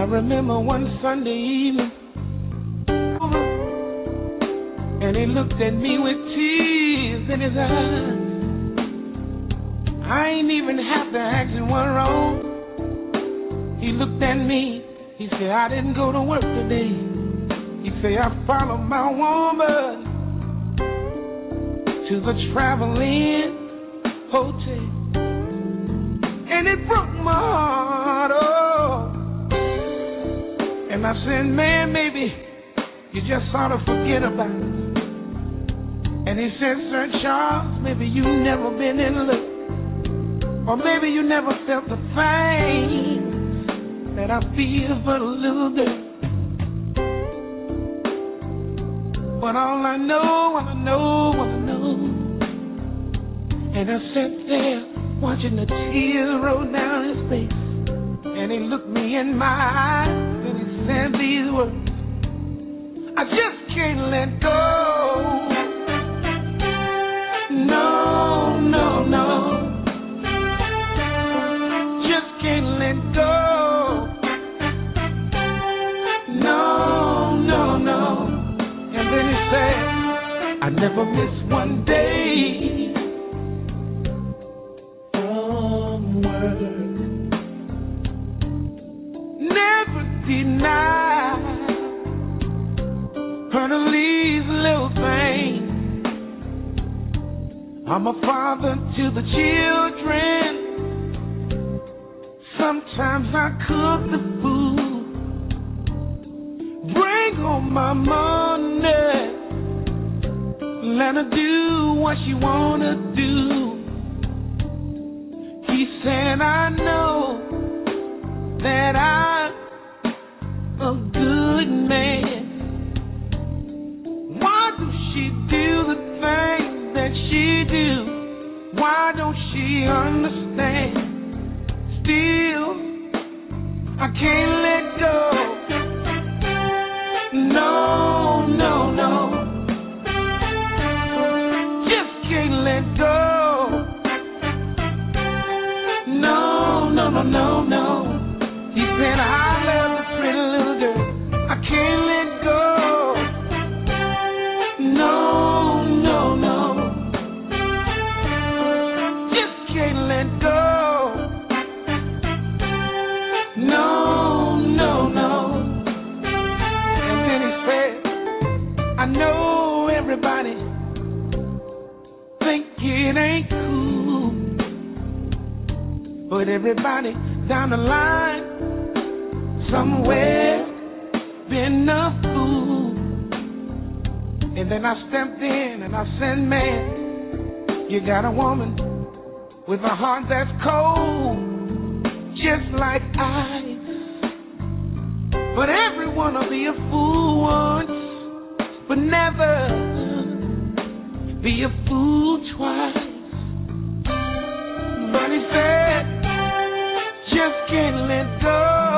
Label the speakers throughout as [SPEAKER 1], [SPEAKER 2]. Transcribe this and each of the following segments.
[SPEAKER 1] I remember one Sunday evening, and he looked at me with tears in his eyes. I ain't even have to ask him what wrong. He looked at me, he said, I didn't go to work today. He said, I followed my woman to the traveling hotel. And it broke my heart, oh. And I said, man, maybe you just ought to forget about it. And he said, Sir Charles, maybe you never been in love. Or maybe you never felt the thing that I feel for the little girl. But all I know, and I sat there watching the tears roll down his face. And he looked me in my eyes and he said these words, I just can't let go. No, no, no. Just can't let go. No, no, no. And then he said, I never miss one day from work. Never deny her to these little things. I'm a father to the children. Sometimes I cook the food, bring home my money, let her do what she wanna do. He said, I know that I'm a good man. Why does she do the things that she do? Why don't she understand? Still, I can't let go. No, no, no. Just can't let go. No, no, no, no, no. He said, I love the pretty little girl. I can't let go. No, no, no. Just can't let go. No, no, no. And then he said, I know everybody think it ain't cool, but everybody down the line somewhere been a fool. And then I stepped in and I said, man, you got a woman with a heart that's cold, just like ice. But everyone will be a fool once, but never be a fool twice. But he said, just can't let go.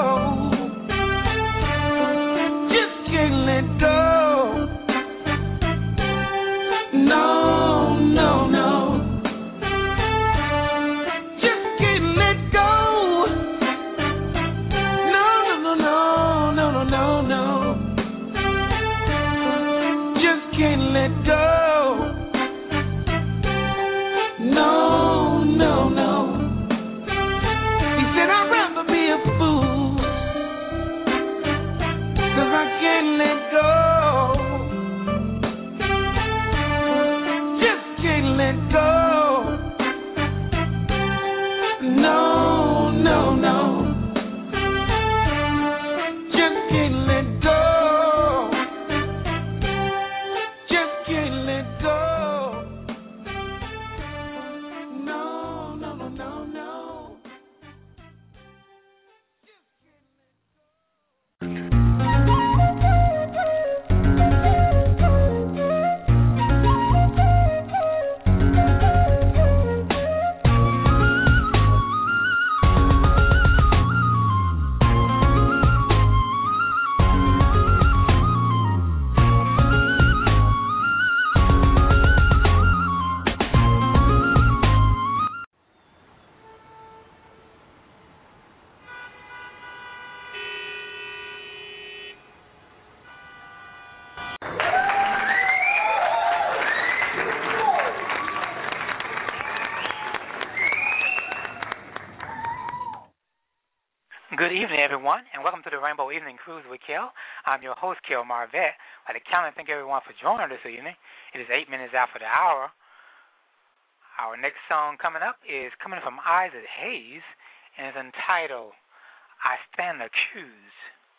[SPEAKER 1] Just can't let go. No, no, no. Just can't let go. No, no, no, no, no, no, no. Just can't let go. No, no, no. He said, I'd rather be a fool
[SPEAKER 2] Good evening, everyone, and welcome to the Rainbow Evening Cruise with Kel. I'm your host, Kel Marvette. I'd like to count and thank everyone for joining us this evening. It is 8 minutes after the hour. Our next song coming up is coming from Isaac Hayes, and is entitled, I Stand Accused.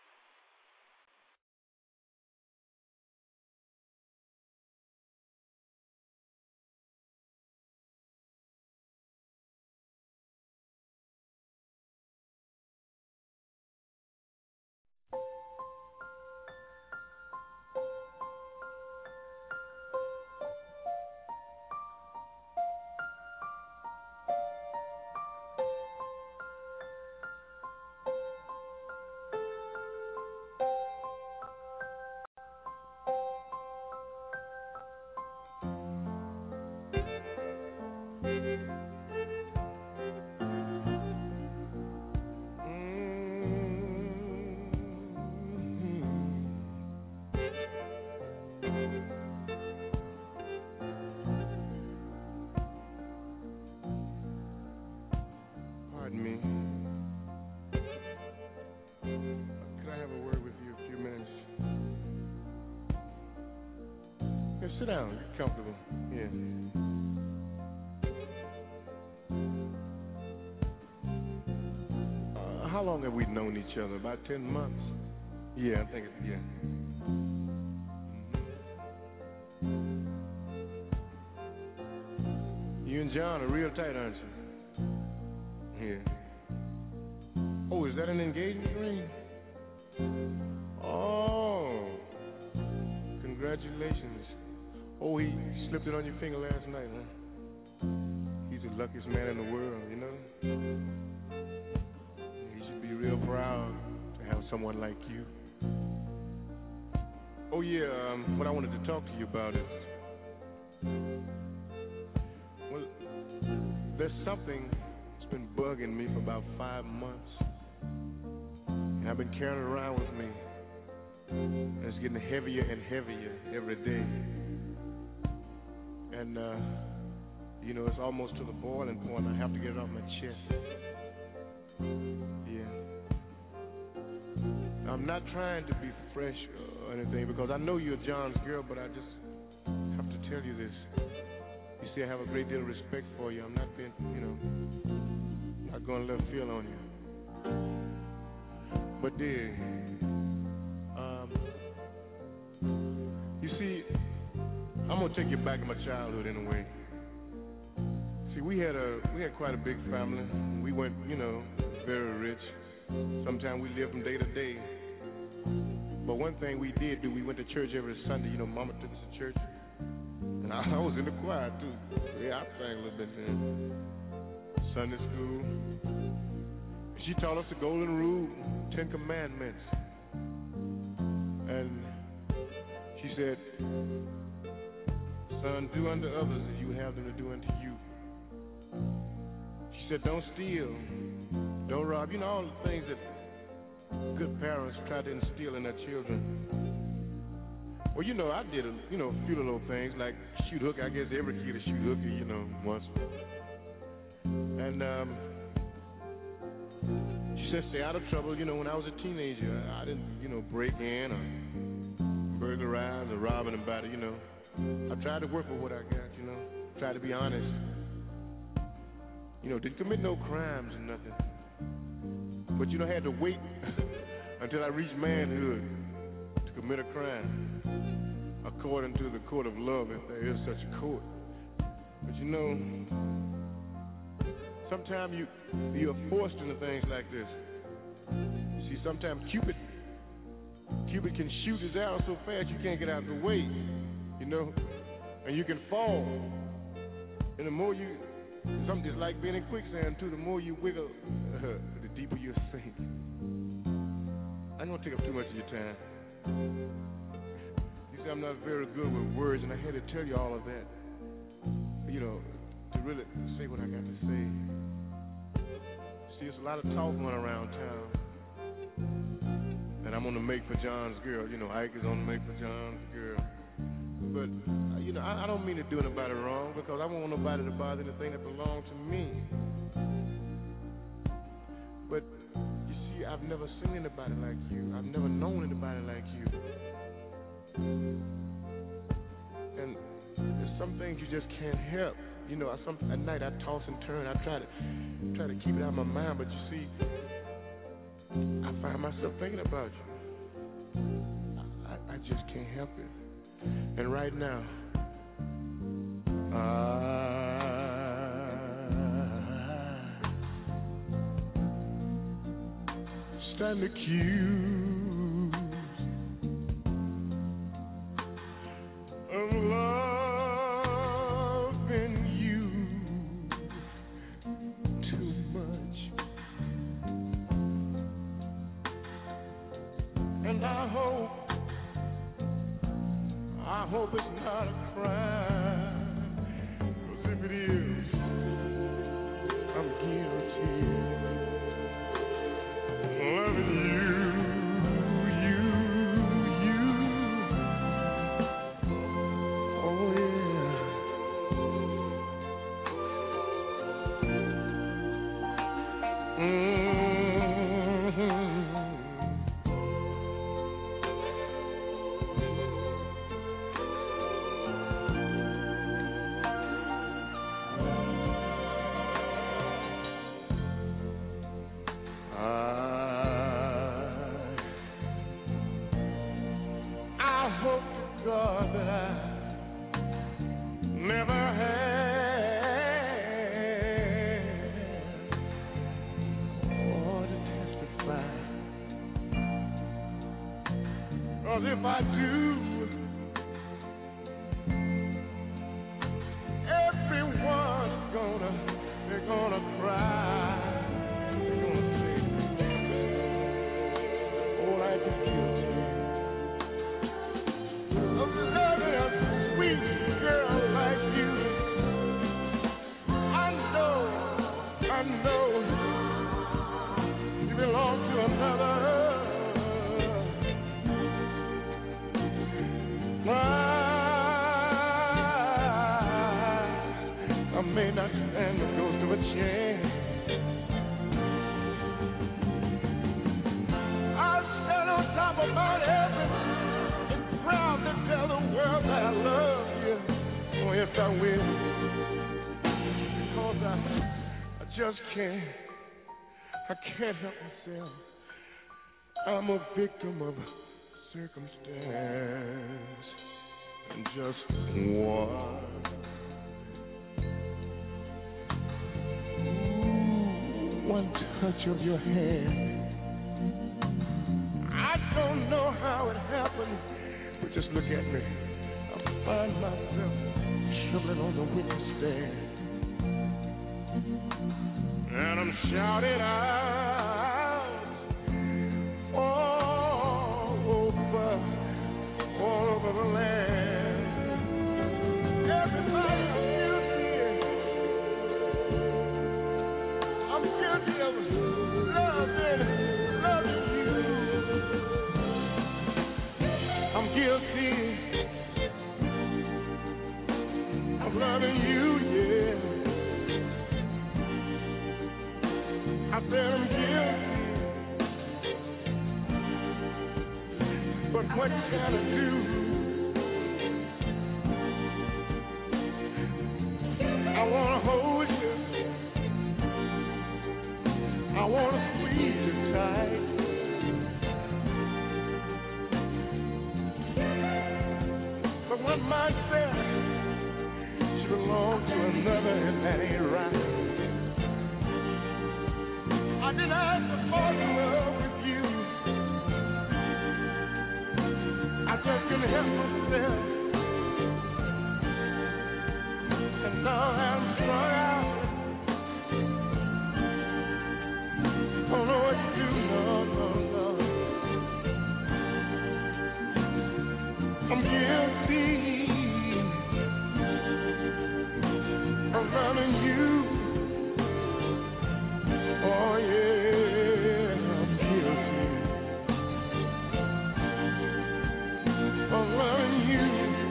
[SPEAKER 3] Sit down. Get comfortable. Yeah. How long have we known each other? About 10 months? Yeah, I think it's, yeah. You and John are real tight, aren't you? Yeah. Oh, is that an engagement ring? Oh, congratulations. Oh, he slipped it on your finger last night, huh? He's the luckiest man in the world, you know? He should be real proud to have someone like you. Oh, yeah, what I wanted to talk to you about is, well, there's something that's been bugging me for about 5 months. And I've been carrying it around with me. And it's getting heavier and heavier every day. And, you know, it's almost to the boiling point. I have to get it off my chest. Yeah. I'm not trying to be fresh or anything because I know you're John's girl, but I just have to tell you this. You see, I have a great deal of respect for you. I'm not being, you know, not going left field on you. But dear, you see, I'm gonna take you back to my childhood in a way. See, we had quite a big family. We weren't, you know, very rich. Sometimes we lived from day to day. But one thing we did do, we went to church every Sunday. You know, Mama took us to church, and I was in the choir too. Yeah, I sang a little bit then. Sunday school. She taught us the Golden Rule, 10 Commandments, and she said, son, do unto others as you have them to do unto you. She said, don't steal, don't rob. You know, all the things that good parents try to instill in their children. Well, you know, I did, a few little things like shoot hooky. I guess every kid is shoot hooky, you know, once. And she said, stay out of trouble. You know, when I was a teenager, I didn't, you know, break in or burglarize or rob anybody, you know. I tried to work with what I got, you know. Tried to be honest. You know, didn't commit no crimes or nothing. But, you know, I had to wait until I reached manhood to commit a crime, according to the court of love, if there is such a court. But, you know, sometimes you're forced into things like this. See, sometimes Cupid can shoot his arrow so fast you can't get out of the way. You know, and you can fall. And the more you, something just like being in quicksand too, the more you wiggle, the deeper you sink. I don't want to take up too much of your time. You see, I'm not very good with words, and I had to tell you all of that, you know, to really say what I got to say. See, there's a lot of talk going around town. And I'm on the Make for John's Girl. You know, Ike is on the Make for John's Girl. But, you know, I don't mean to do anybody wrong because I don't want nobody to bother anything that belongs to me. But, you see, you, I've never seen anybody like you. I've never known anybody like you. And there's some things you just can't help. You know, at night I toss and turn. I try to keep it out of my mind, but you see, I find myself thinking about you. I just can't help it. And right now, stand accused of loving you too much, and I hope it's not a crime, 'cause if it is, I'm guilty. Loving you. Oh, yeah. God that I never had or to testify. 'Cause if I do, everyone's they're gonna cry. They're gonna say, oh, I just guilty. Loving a sweet girl like you. I know you belong to another. I may not stand the ghost of a chance. I stand on top of Mount Everest, proud to tell the world that I love you. Oh, yes, I will. Because I just can't help myself. I'm a victim of circumstance. And just one touch of your hand. I don't know how it happened. But just look at me. I find myself trembling on the witness stand, and I'm shouting out all over the land. Everybody, I'm guilty of loving you. I'm guilty of loving you, yeah. I said I'm guilty, but what can I do? I want to hold you, I want to squeeze you tight. One might say she belongs to another, and that ain't right. I didn't ask to fall in love with you. I just couldn't help myself. And now I'm strung out. Don't know what to do, no. I'm guilty of loving you. Oh yeah, I'm guilty of loving you.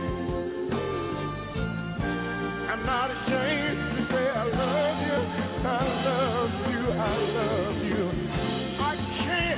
[SPEAKER 3] I'm not ashamed to say I love you. I love you. I can't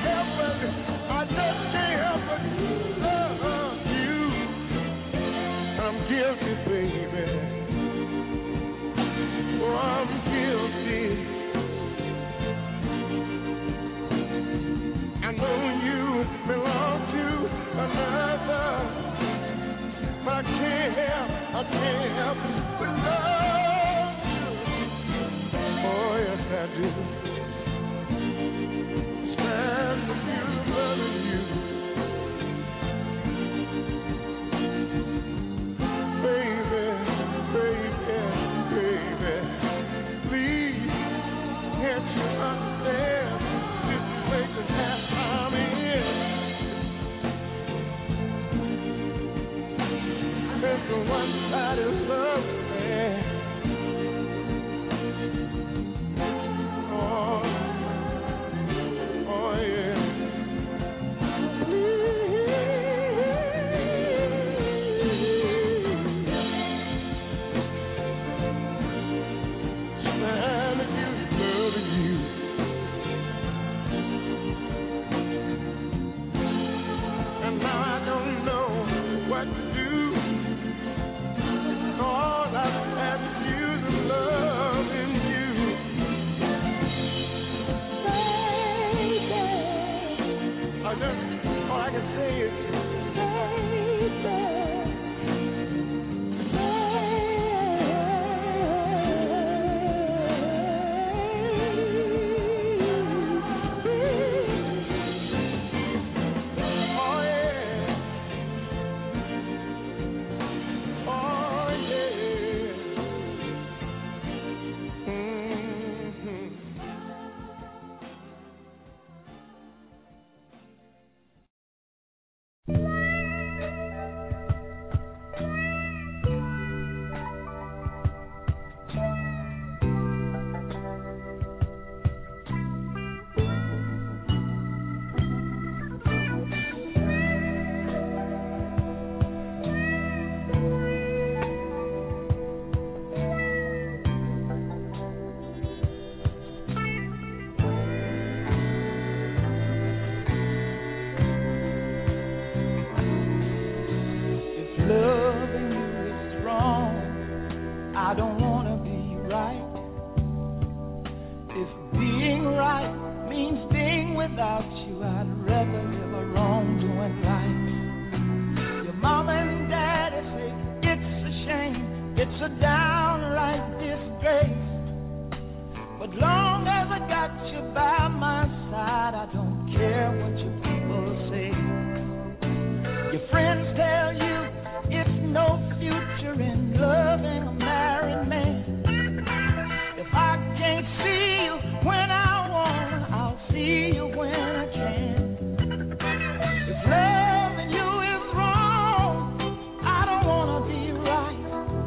[SPEAKER 1] without you. I'd rather live a wrong-doing life. Your mama and daddy say it's a shame, it's a downright disgrace. But long as I got you by my side, I don't care what your people say. Your friends tell you it's no future in loving a married man. If I can't see you when I want, I'll see you when I can. If loving you is wrong, I don't want to be right.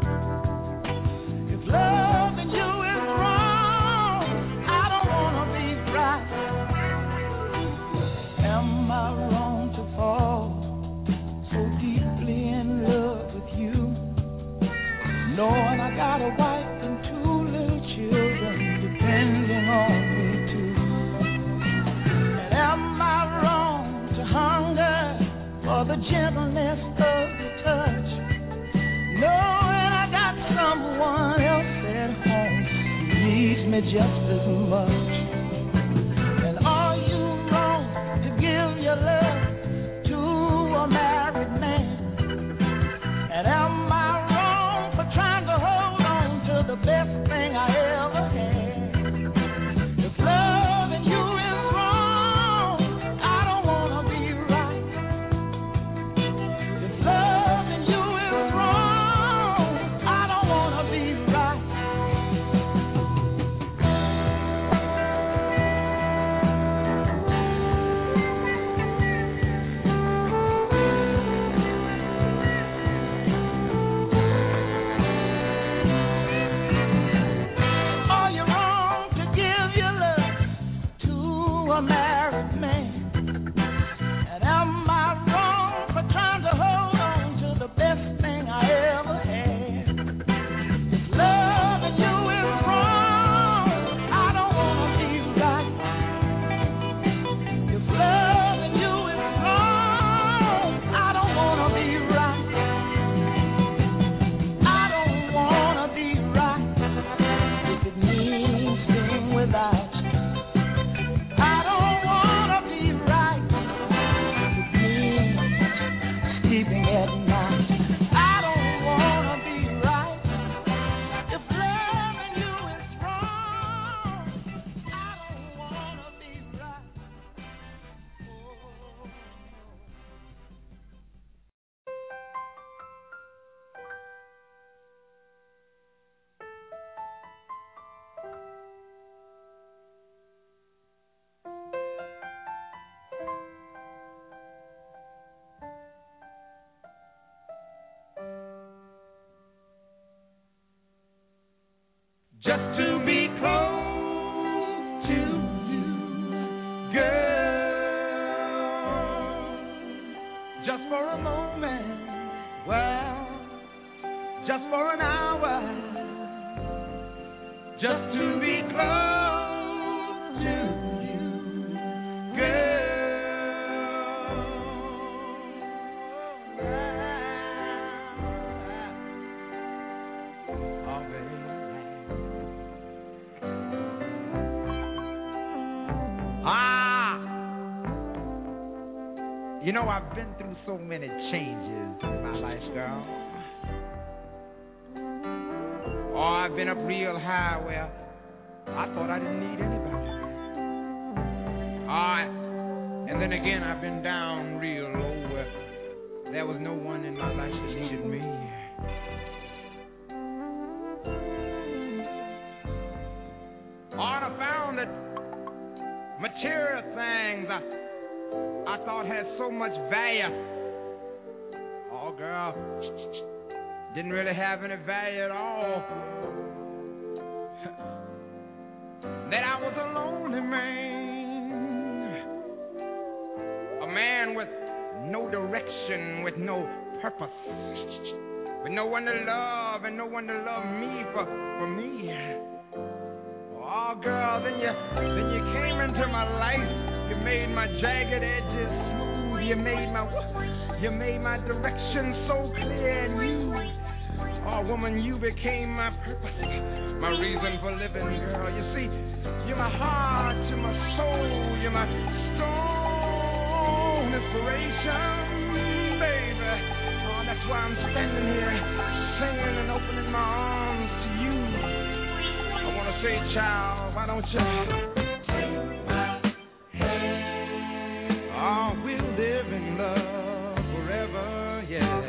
[SPEAKER 1] If loving you is wrong, I don't want to be right. Am I wrong to fall so deeply in love with you, knowing I got a wife and two little children depending on me too? And am I wrong to hunger for the gentleness of your touch, knowing I got someone else at home who needs me just as much? And are you wrong to give your love to a married man? And am I wrong for trying to hold on to the best thing I ever had? If loving you is wrong, I don't want to be right. If loving you is wrong, I don't want to be right. Are you wrong to give your love to a married man? And am I wrong for trying to hold on to the best thing I ever had? If loving you is wrong, I don't want to be right. If loving you is wrong, I don't want to be right. I don't want to be right if it means being without you. I don't want to be right if it means sleeping at night. I don't want to be right if loving you is wrong. I don't want to be right. Just to be close to you, girl. Just for a moment, well, just for an hour. Just to be close to you, girl. Oh, baby. You know, I've been through so many changes in my life, girl. Oh, I've been up real high where I thought I didn't need anybody. And then again, I've been down real low where there was no one in my life that needed me. I found that material things I thought had so much value. Oh, girl, didn't really have any value at all. That I was a lonely man, a man with no direction, with no purpose, with no one to love and no one to love me for me. Oh, girl, then you came into my life. You made my jagged edges smooth. You made my direction so clear and you. Oh, woman, you became my purpose, my reason for living, girl. You see, you're my heart, you're my soul, you're my strong inspiration, baby. Oh, that's why I'm standing here singing and opening my arms to you. I want to say, child, why don't you take my hand? Oh, we'll live in love forever, yeah.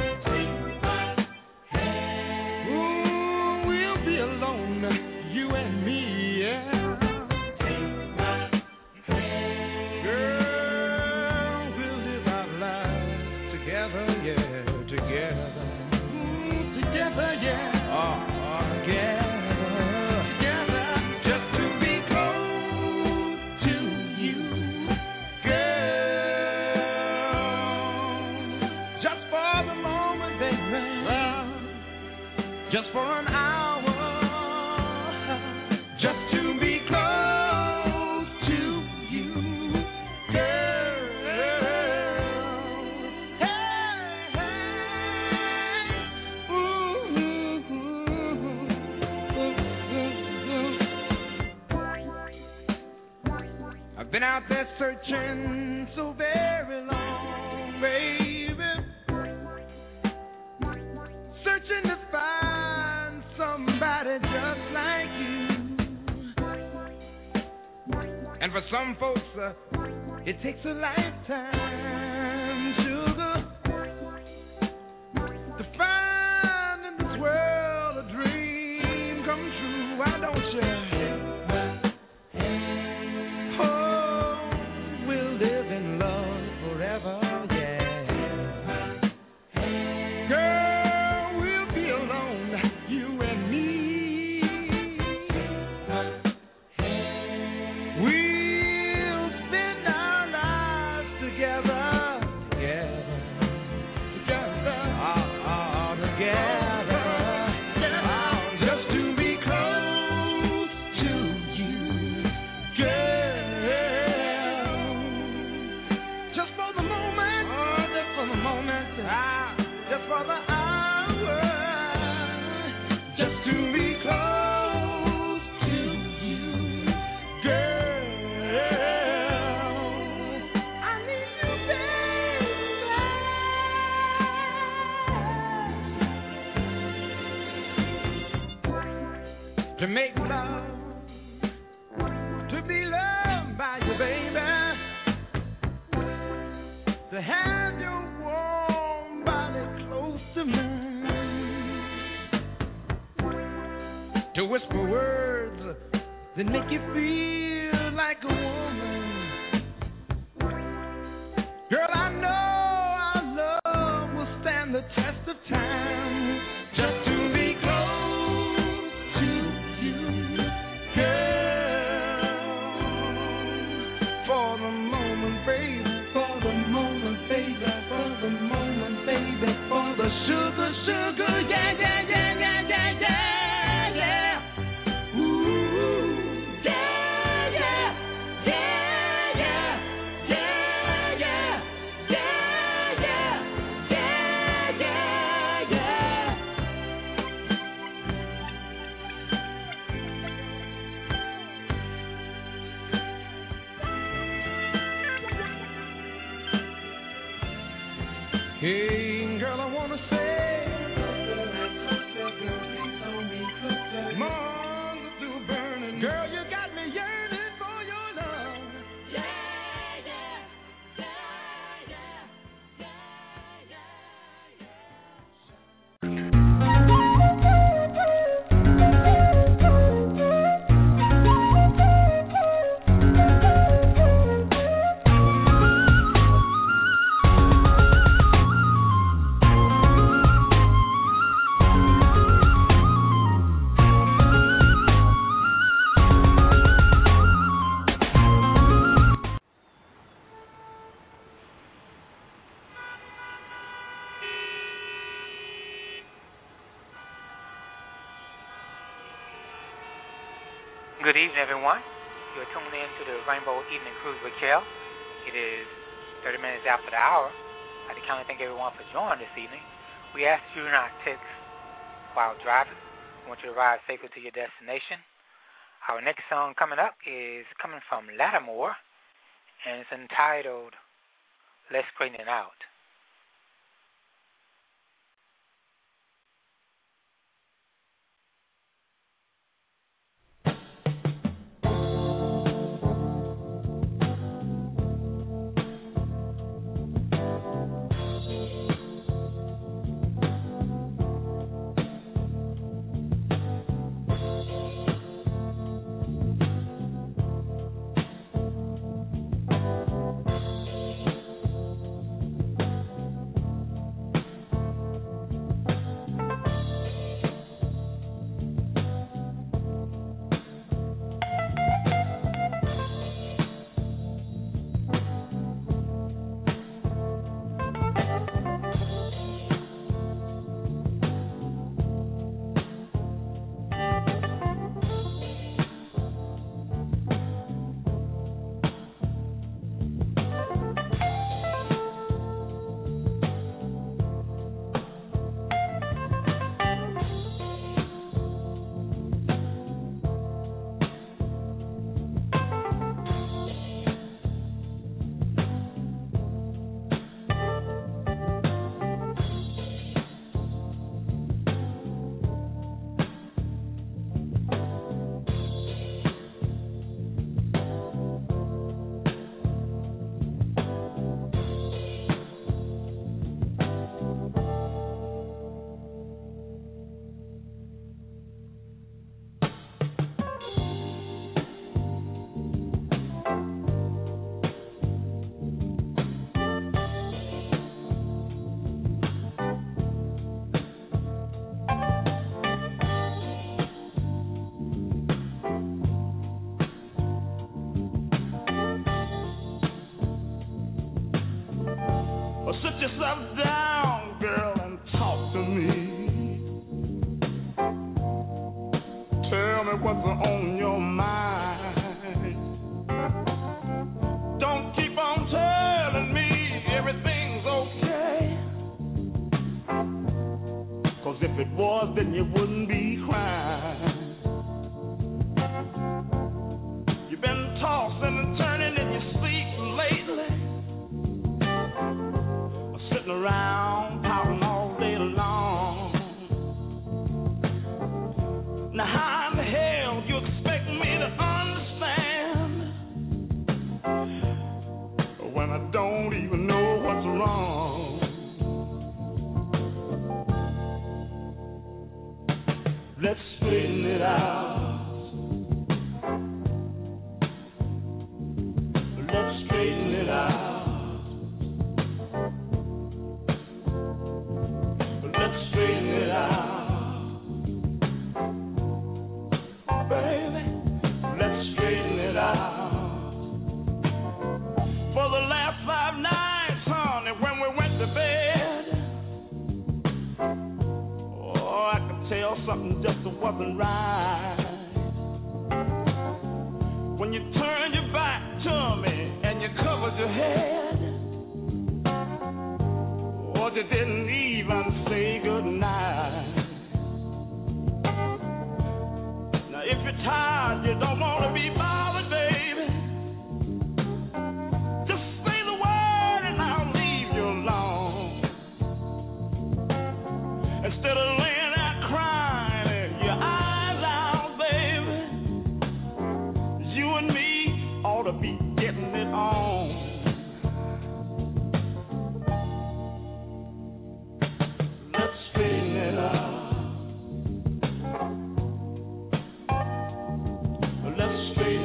[SPEAKER 1] You and me, yeah. Girl, we'll live our lives together, yeah, together. Together, yeah. Oh, together. Just to be close to you, girl. Just for the moment, baby. Just for an hour. Been out there searching so very long, baby. Searching to find somebody just like you. And for some folks, it takes a lifetime, sugar, to find in this world a dream come true. Why don't you? To make love, to be loved by you, baby, to have your warm body close to mine, to whisper words that make you feel like a woman. Girl, I know our love will stand the test of time. Just to be sugar, sugar, yeah, yeah, yeah, yeah, yeah, yeah, yeah. Ooh, yeah, yeah, yeah, yeah, yeah, yeah, yeah, yeah, yeah, yeah. Hey, girl, I wanna say. Girl, you got me yearning for your love. Yeah, yeah, yeah, yeah,
[SPEAKER 2] Good evening, everyone. You're tuned in to the Rainbow Evening Cruise with Kel. It is 30 minutes after the hour. I'd like to kind of thank everyone for joining this evening. We ask you not text while driving. I want you to ride safely to your destination. Our next song coming up is coming from Lattimore, and it's entitled Let's Straighten It Out.
[SPEAKER 1] Straighten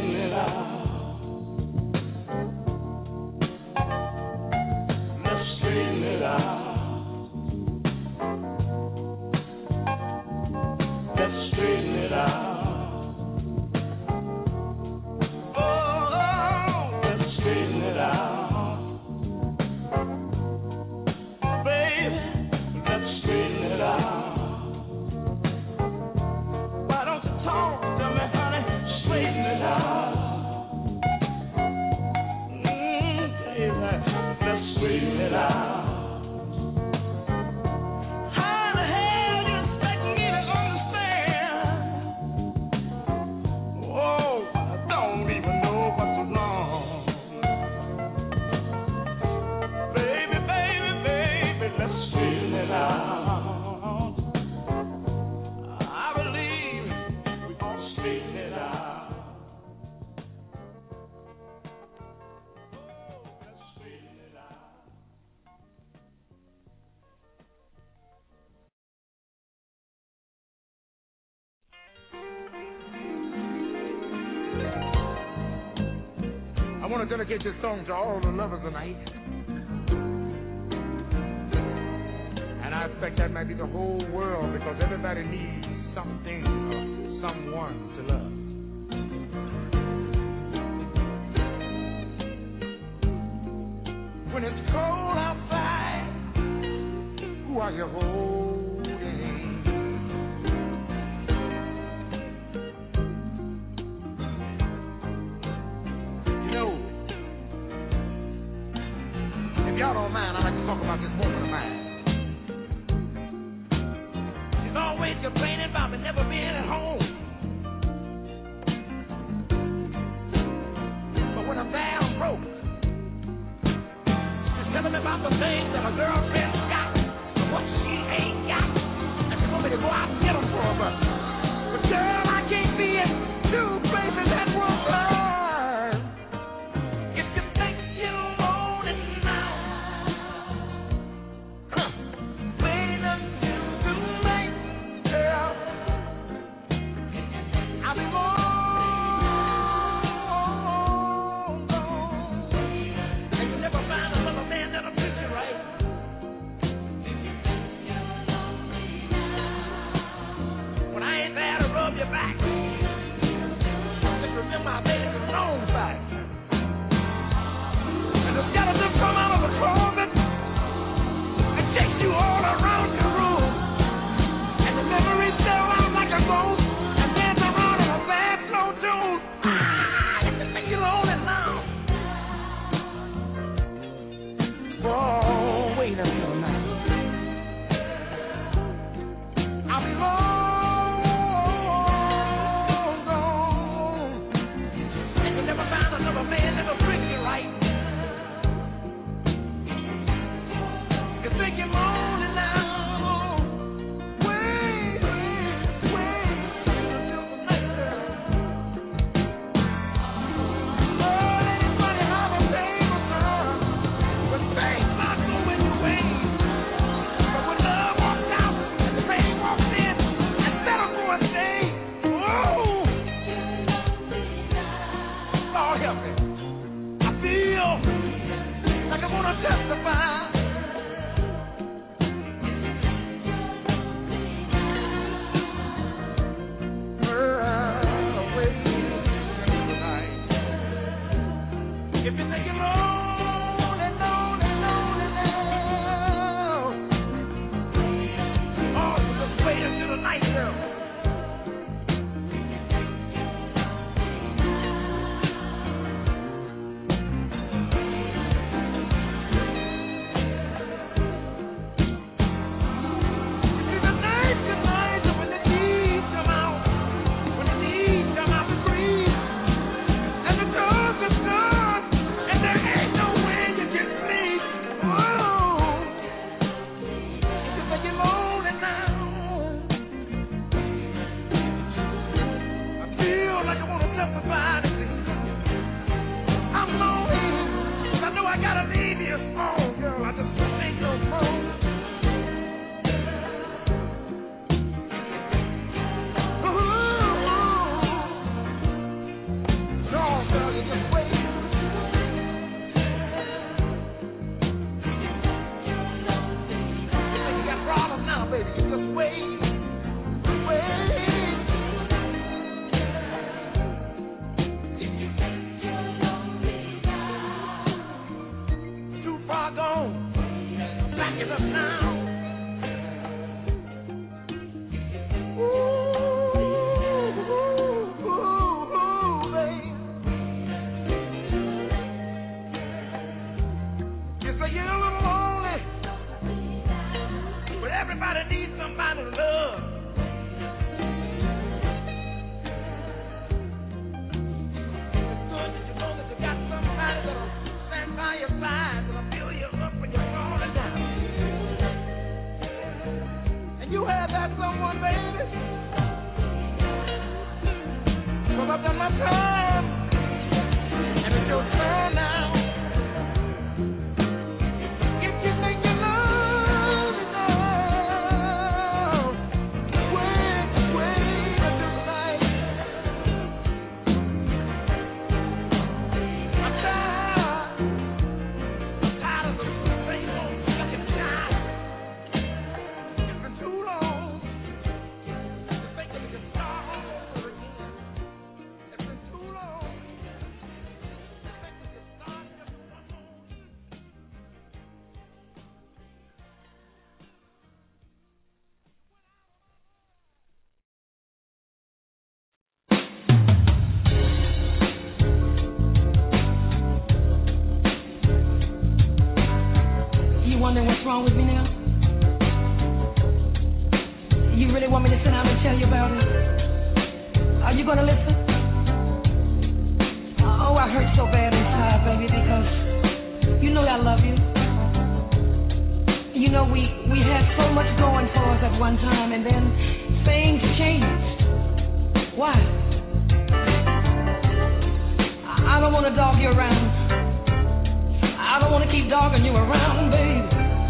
[SPEAKER 1] I want to dedicate this song to all the lovers tonight. And I expect that might be the whole world, because everybody needs something or someone to love. When it's cold outside, who are you holding? You know, if y'all don't mind, I'd like to talk about this woman of mine. She's always complaining about me never being at home. But when I'm down broke, telling me about the things that a girlfriend got and what she ain't got. And she want me to go out and get them for her. But girl, I can't be in two places at one time. If you think you own it now, wait until tonight, girl. I'll be long gone. And you never find another man that'll treat you right. When I ain't there to rub your back, just remember I made it his own back. And the skeleton come out of the closet and chase you all around your room. And the memories still out like a ghost and dance around in a bad slow tune. If you think you're lonely now, oh, wait a minute now. I'll be long gone. And you'll never find another man that'll treat you right. You think you're lonely now. Wait until the next girl. Oh, it ain't funny how the tables turn. But things not going your way. But when love walks out and the pain walks in and settles for a day, whoa! Lord help me. I feel like I want to testify. Away tonight. If you think you're lonely now, oh, just wait until the night, girl. You see, the night tonight, when the needs come out, to breathe, and the doors are shut, and there ain't no way you can sleep. Whoa, you think you're lonely now. I feel like I want to testify to you. I'm lonely, I know I gotta leave you. Oh, girl, I just ain't no more. No, girl, you just wait. You think you got problems now, baby? You just wait. Too far gone. Back it up now. Ooh, babe. You say you're a little lonely, but everybody needs somebody to love. It's good that you know that you got somebody that'll stand by your side, that'll fill you up when you're falling down. And you have that someone, baby. 'Cause I've done my time, and it's your turn now. If you think you love me now, wait until tonight. so much going for us at one time, and then things changed. Why? I don't want to dog you around. I don't want to keep dogging you around, baby.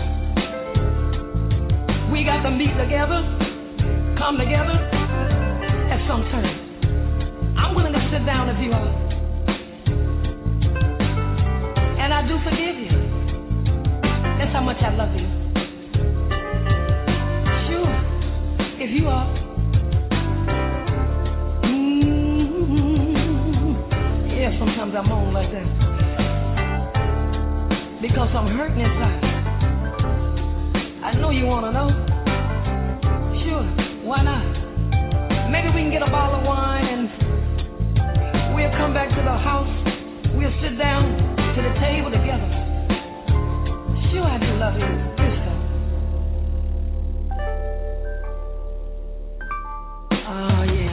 [SPEAKER 1] We got to meet together, come together at some time. I'm willing to sit down if you are. And I do forgive you. That's how much I love you. Sure, if you are. Yeah, sometimes I moan like that. Because I'm hurting inside. I know you want to know. Sure, why not? Maybe we can get a bottle of wine and we'll come back to the house. We'll sit down to the table together. Sure, I do love you. Yes, oh, yeah.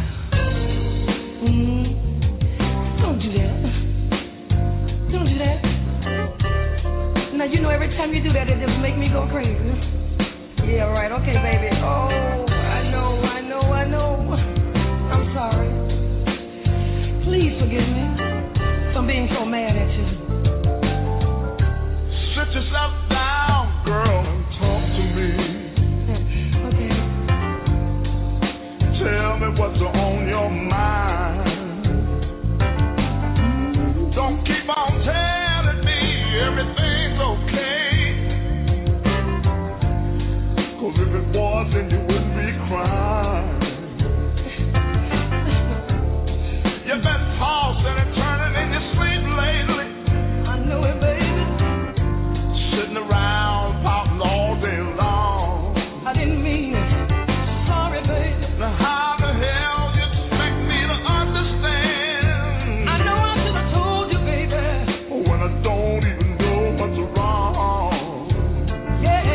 [SPEAKER 1] Don't do that. Don't do that. Now, you know, every time you do that, it just make me go crazy. Yeah, right. Okay, baby. Oh, I know. I'm sorry. Please forgive me for being so mad at you.
[SPEAKER 4] Sit yourself down, girl, and talk to me.
[SPEAKER 1] Okay.
[SPEAKER 4] Tell me what's on your mind. Don't keep on telling me everything's okay. 'Cause if it was, then you wouldn't be crying. You've been tossing and turning in your sleep lately.
[SPEAKER 1] I know it, baby.
[SPEAKER 4] Sitting around pouting all day long.
[SPEAKER 1] I didn't mean it. Sorry, baby.
[SPEAKER 4] Now how the hell you expect me to understand?
[SPEAKER 1] I know I should have told you, baby.
[SPEAKER 4] When I don't even know what's wrong.
[SPEAKER 1] Yeah.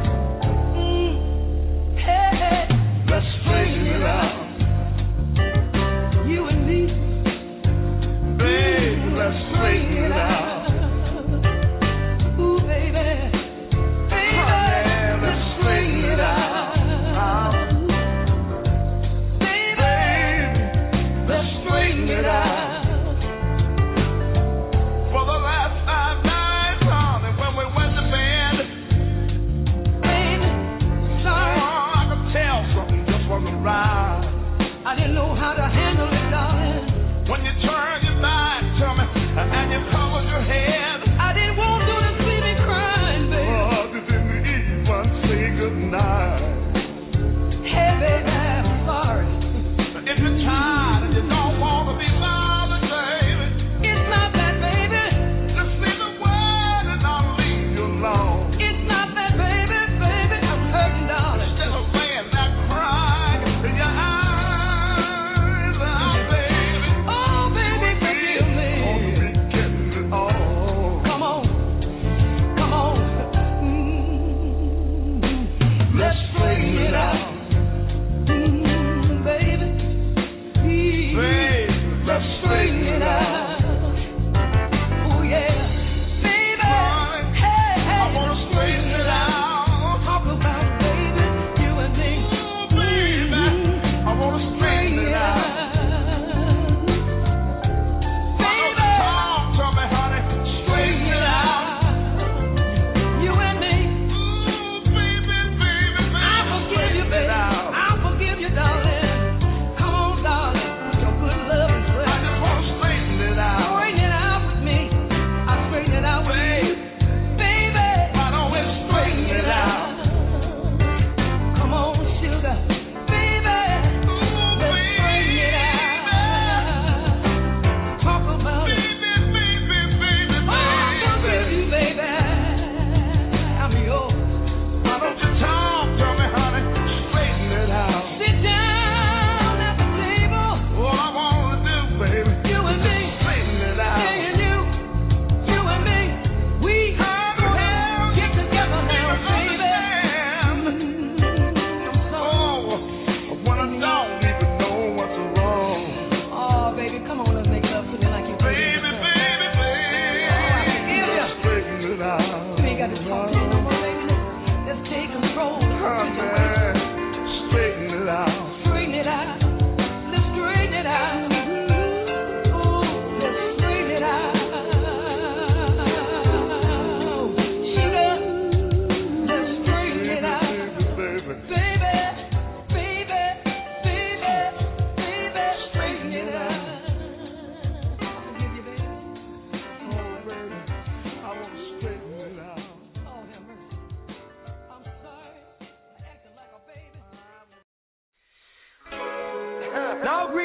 [SPEAKER 1] Hey.
[SPEAKER 4] Let's straighten it out.
[SPEAKER 1] You and me.
[SPEAKER 4] Babe, let's straighten it out.
[SPEAKER 1] Ooh, baby.
[SPEAKER 4] Yeah, let's straighten it out. Baby, let's straighten it out. For the last 5 nights, honey, when we went to bed,
[SPEAKER 1] Baby, sorry.
[SPEAKER 4] oh, I could tell something just wasn't right.
[SPEAKER 1] I didn't know how to handle it, darling.
[SPEAKER 4] When you turned your back to me and you covered your head,
[SPEAKER 1] I didn't want you to see me crying, baby.
[SPEAKER 4] oh, you didn't even say goodnight.
[SPEAKER 1] Hey, baby, I'm sorry.
[SPEAKER 4] If you're tired and you don't want to be mine,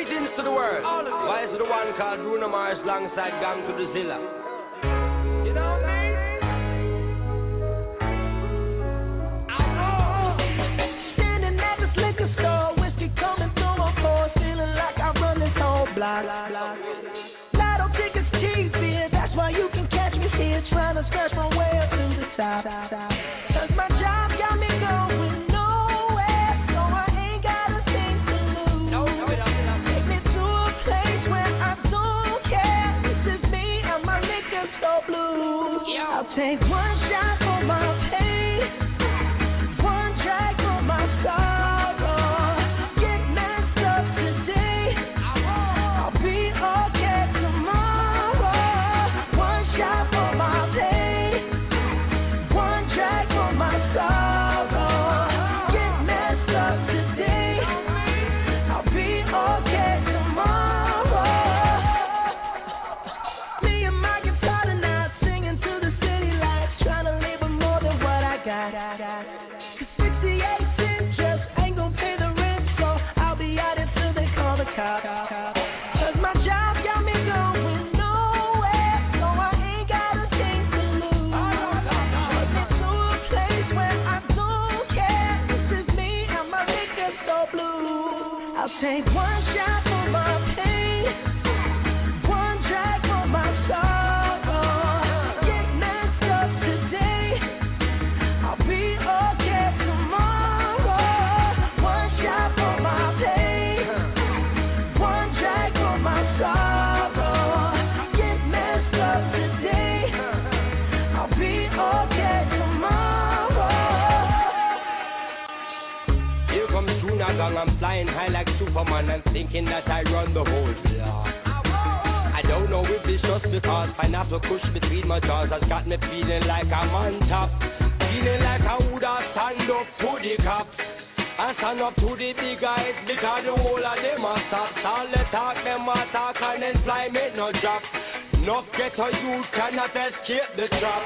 [SPEAKER 5] Greetings to the world. Why is it the one called Bruno Mars alongside Gang to the Zilla? You know what I mean?
[SPEAKER 1] Standing at this liquor store, whiskey coming through my pores, feeling like I run this whole block. Lotto tickets cheap, yeah, that's why you can catch me here, trying to scratch my way up to the top. 'Cause my job got me going nowhere, so I ain't got a thing to lose. Take me to a place where I don't care. This is me and my liquor store blues. I'll take one shot for my pain, one drag for my sorrow. Get messed up today, I'll be okay tomorrow. One shot for my pain, one drag for my sorrow. Get messed up today, I'll be okay tomorrow. Me and my guitar tonight, singing to the city lights, trying to live with more than what I got. 'Cause 68 cents just ain't gonna pay the rent, so I'll be out until they call the cops. 'Cause my job got me going nowhere, so I ain't got a thing to lose. Take me to a place where I don't care. This is me and my liquor store blues. I'll take one shot for my pain, one drag for my sorrow. Get messed up today, I'll be okay tomorrow. One shot for my pain, one drag for my sorrow. Get messed up today, I'll be okay tomorrow.
[SPEAKER 5] Here comes Tuna Gang, I'm flying high like Superman and thinking that I run the whole block. I don't know if it's just because pineapple kush between my jaws has got me feeling like I'm on top. Feeling like I would have stand up to the cops. I stand up to the big guys because the whole of them are stop. All the talk, them a talk and then fly me no drop. No ghetto youth cannot escape the trap.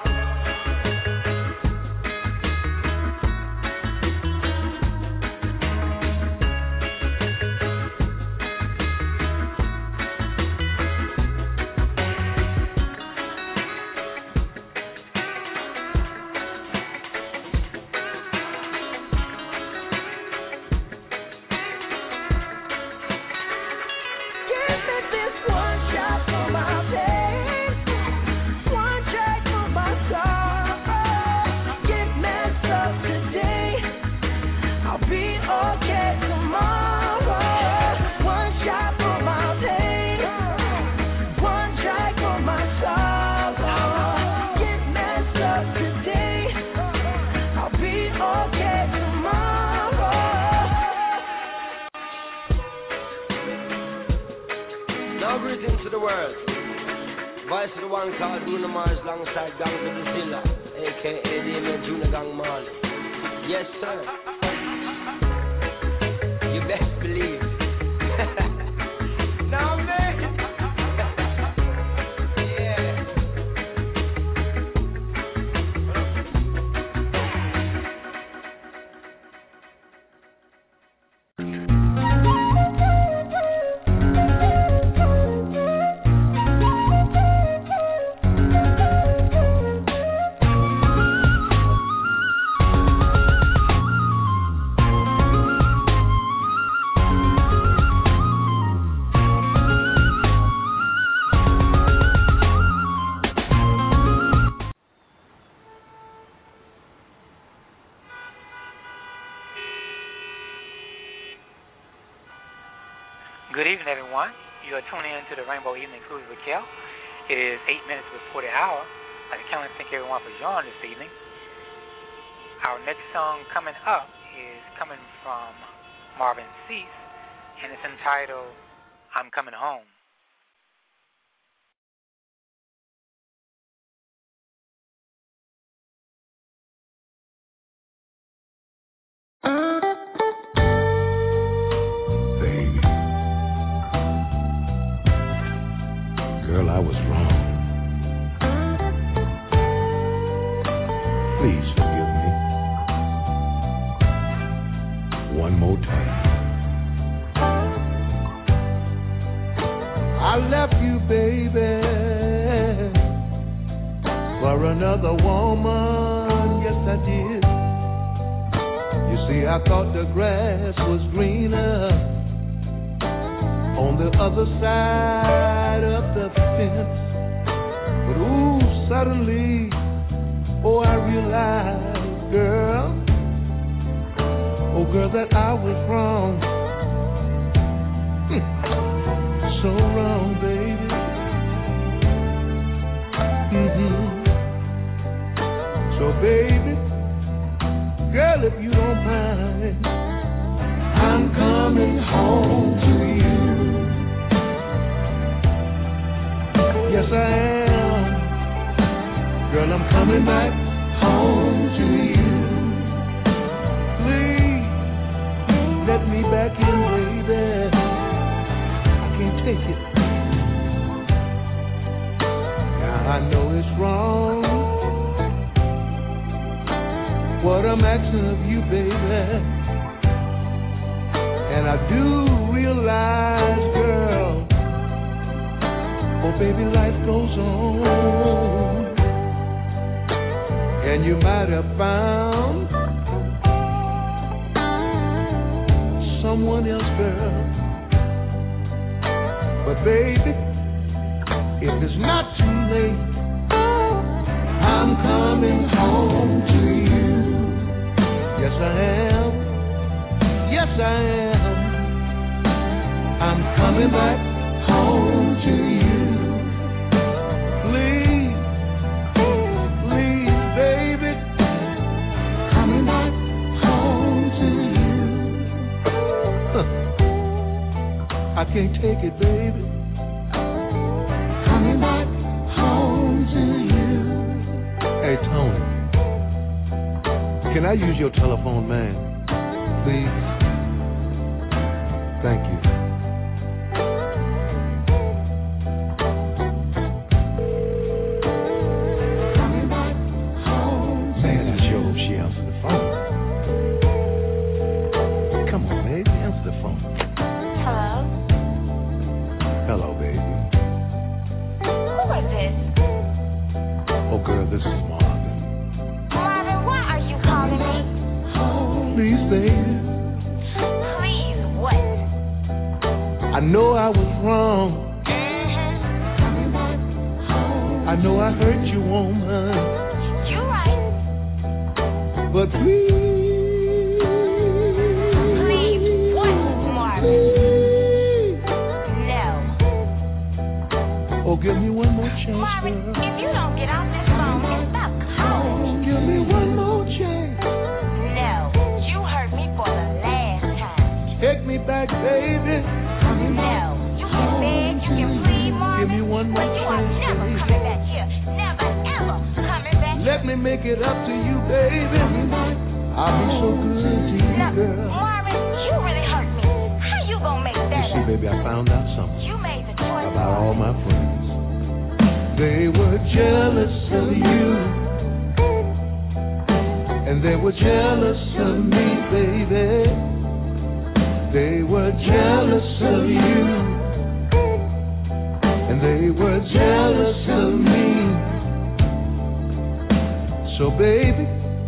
[SPEAKER 1] Give me this one shot for my pain, one drag for my sorrow. Get messed up today, I'll be okay tomorrow. One shot for my pain, one drag for my sorrow. Get messed up today, I'll be okay tomorrow.
[SPEAKER 5] Now greetings to the world. Voice of the one called Bruno Mars alongside Gang to the Zilla, a.k.a. the Amen Junior Gang Marley. Yes, sir. You best believe. Now, man. Yeah.
[SPEAKER 2] Good evening, everyone. You are tuning in to the Rainbow Evening Cruise with Kel. It is 8 minutes before the hour. I'd like to thank everyone for joining this evening. Our next song coming up is coming from Marvin Cease, and it's entitled I'm Coming Home.
[SPEAKER 6] Baby, girl, I was wrong. Please forgive me. One more time.
[SPEAKER 1] I left you, baby, for another woman. Yes, I did. You see, I thought the grass was greener on the other side of the fence. But ooh, suddenly, oh, I realized, girl, oh, girl, that I was wrong. So wrong, baby. So, baby, girl, if you don't mind, I'm coming home to you. Yes, I am. Girl, I'm coming back home to you. Please, let me back in, baby. Can't take it. Now I know it's wrong what I'm asking of you, baby, and I do realize, girl, oh baby, life goes on, and you might have found someone else, girl. But baby, if it's not too late, I'm coming home to you. Yes, I am. Yes, I am. I'm coming back home to you. Please, please, baby, coming back home to you. I can't take it, baby. Coming back home to you. Hey, Tony, can I use your telephone, man? Please? Thank you. Coming back home. Man, I sure hope she answers the phone. Come on, baby, answer the phone. Hello, baby.
[SPEAKER 7] Who is this?
[SPEAKER 1] Oh, girl, this is Marvin.
[SPEAKER 7] Marvin, why are you calling me?
[SPEAKER 1] Please, baby.
[SPEAKER 7] Please, what?
[SPEAKER 1] I know I was wrong. I know I hurt you, woman.
[SPEAKER 7] You right.
[SPEAKER 1] But please.
[SPEAKER 7] Please, what, Marvin?
[SPEAKER 1] Oh, give me one more chance,
[SPEAKER 7] Marvin,
[SPEAKER 1] girl.
[SPEAKER 7] if you don't get off this phone and stop calling me.
[SPEAKER 1] Give me one more chance.
[SPEAKER 7] No, you hurt me for the last time.
[SPEAKER 1] Take me back, baby.
[SPEAKER 7] No, you can beg, you can plead, Marvin.
[SPEAKER 1] Give me one more
[SPEAKER 7] but you
[SPEAKER 1] chance,
[SPEAKER 7] are never
[SPEAKER 1] baby.
[SPEAKER 7] coming back here. Never, ever coming back here.
[SPEAKER 1] Let me make it up to you, baby. I'll be so good to you,
[SPEAKER 7] No,
[SPEAKER 1] girl.
[SPEAKER 7] Marvin, you really hurt me. How you gonna make that
[SPEAKER 1] You see,
[SPEAKER 7] up?
[SPEAKER 1] baby, I found out something
[SPEAKER 7] You made the choice.
[SPEAKER 1] about all my friends. They were jealous of you, and they were jealous of me, baby. They were jealous of you, and they were jealous of me. So, baby,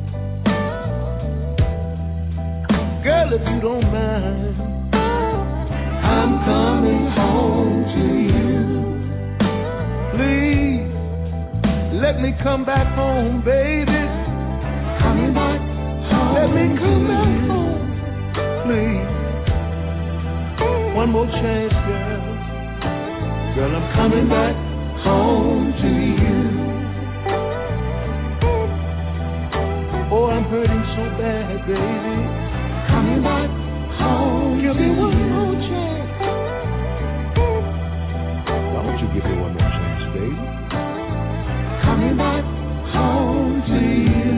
[SPEAKER 1] girl, if you don't mind, I'm coming home to you. Please, let me come back home, baby. Coming back home. Let me come back home. Please. One more chance, girl. Girl, I'm coming back home to you. Oh, I'm hurting so bad, baby. Coming back home. Give me one more chance. Why don't you give me one more chance, baby? Coming back home to you.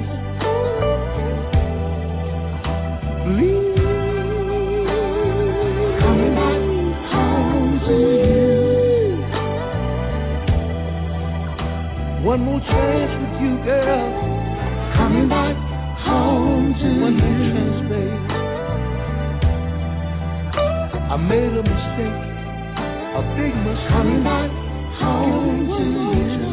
[SPEAKER 1] Please. Coming back home to you. One more chance with you, girl. Coming back home to you. One more chance, baby. I made a mistake. a big machine coming back home to you.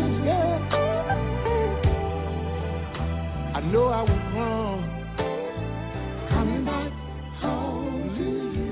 [SPEAKER 1] I know I was wrong. Coming back home to you.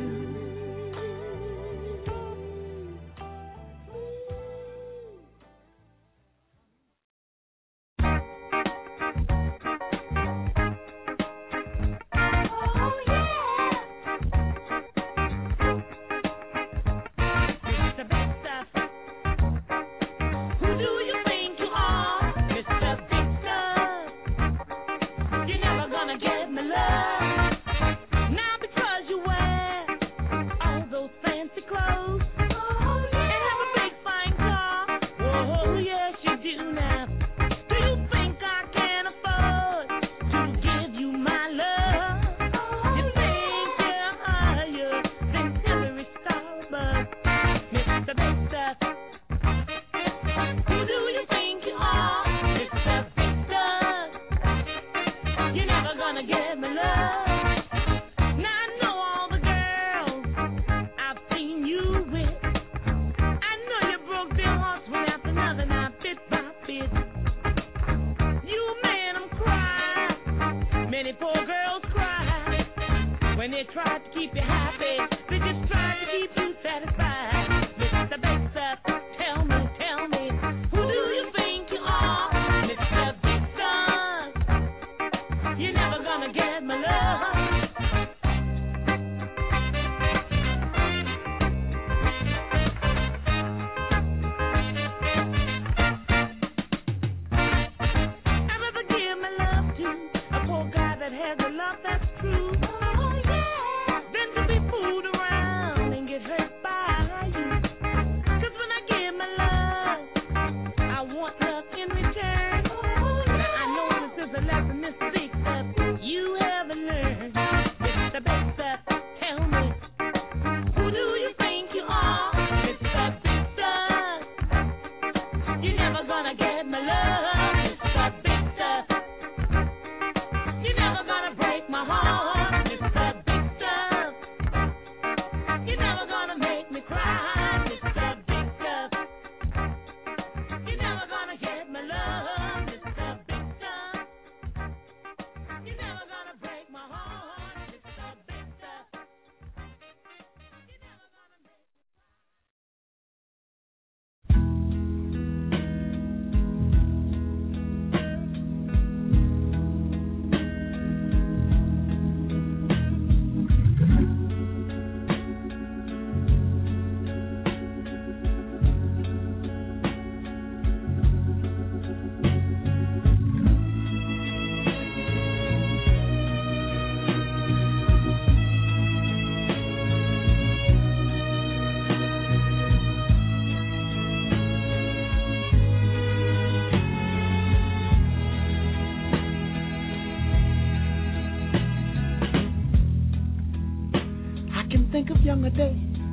[SPEAKER 1] Think of younger days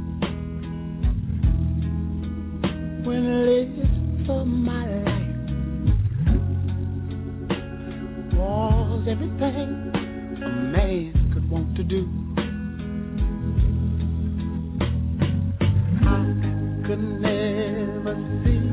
[SPEAKER 1] when I lived for my life. Was everything a man could want to do. I could never see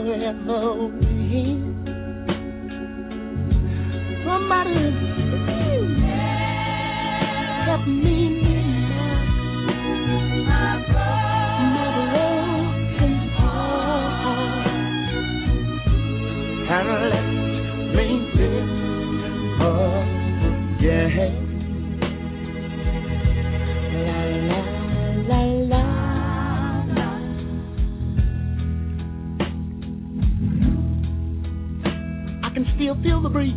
[SPEAKER 1] ever win. Somebody help me my broken heart and let me live again. La la la la. I can still feel the breeze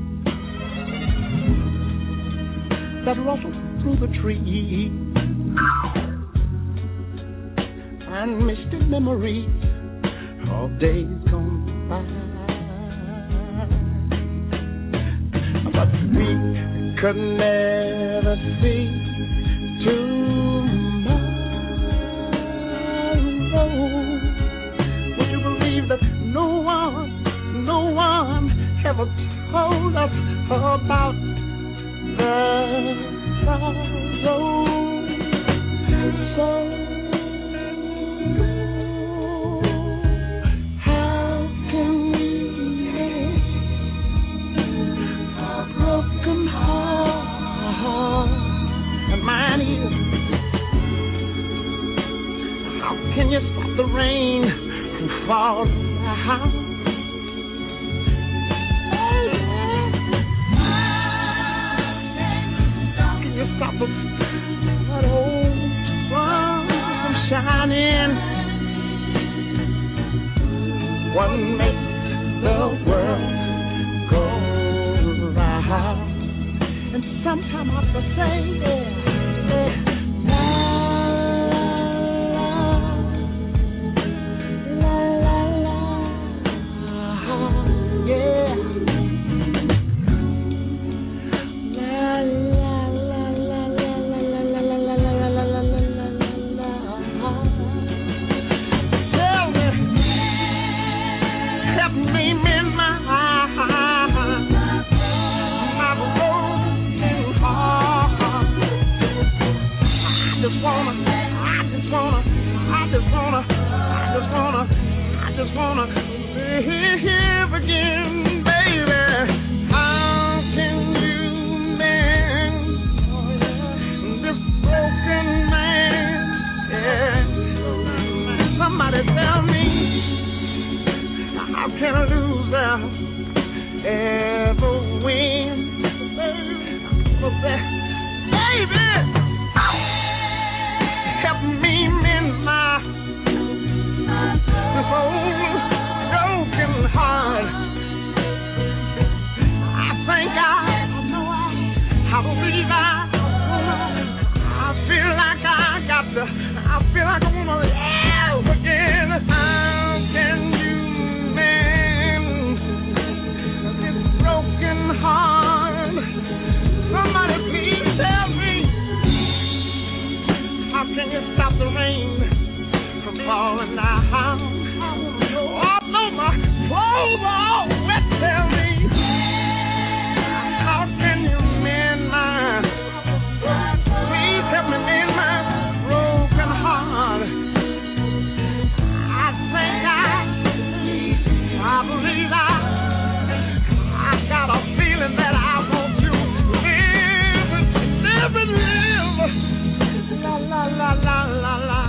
[SPEAKER 1] that rustles through the trees and misty memories of days gone by. But we could never see tomorrow. Would you believe that no one ever told us about the sorrow? So how can we live a broken heart? And mine is. How can you stop the rain from falling down? Can you stop that old sun from shining? What makes the world go round? And sometimes I have to say, I just wanna live again, baby. How can you mend this broken man? Yeah. Somebody tell me, how can a loser ever win? Baby, help me mend my broken heart. I think I believe I feel like I wanna live again. How can you mend this broken heart? Somebody please tell me, how can you stop the rain from falling down? Oh no, my clothes are all wet. Tell me, how can you mend my? Please help me mend my broken heart. I think I believe I got a feeling that I want to live and live. La la la la la la.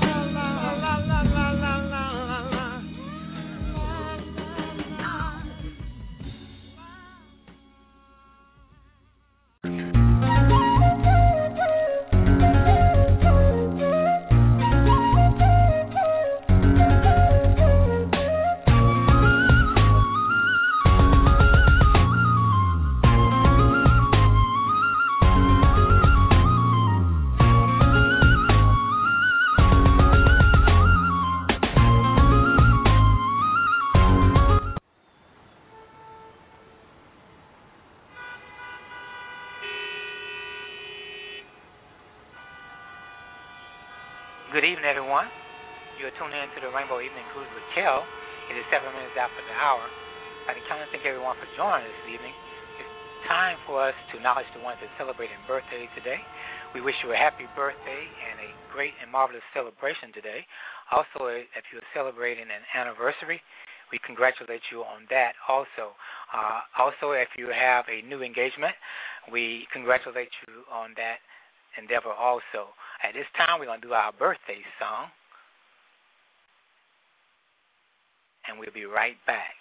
[SPEAKER 2] Good evening, everyone. You are tuning in to the Rainbow Evening Cruise with Kel. It is 7 minutes after the hour. I'd like to thank everyone for joining this evening. It's time for us to acknowledge the ones that celebrate their birthday today. We wish you a happy birthday and a great and marvelous celebration today. Also, if you're celebrating an anniversary, we congratulate you on that also. Also, if you have a new engagement, we congratulate you on that endeavor also. At this time, we're going to do our birthday song, and we'll be right back.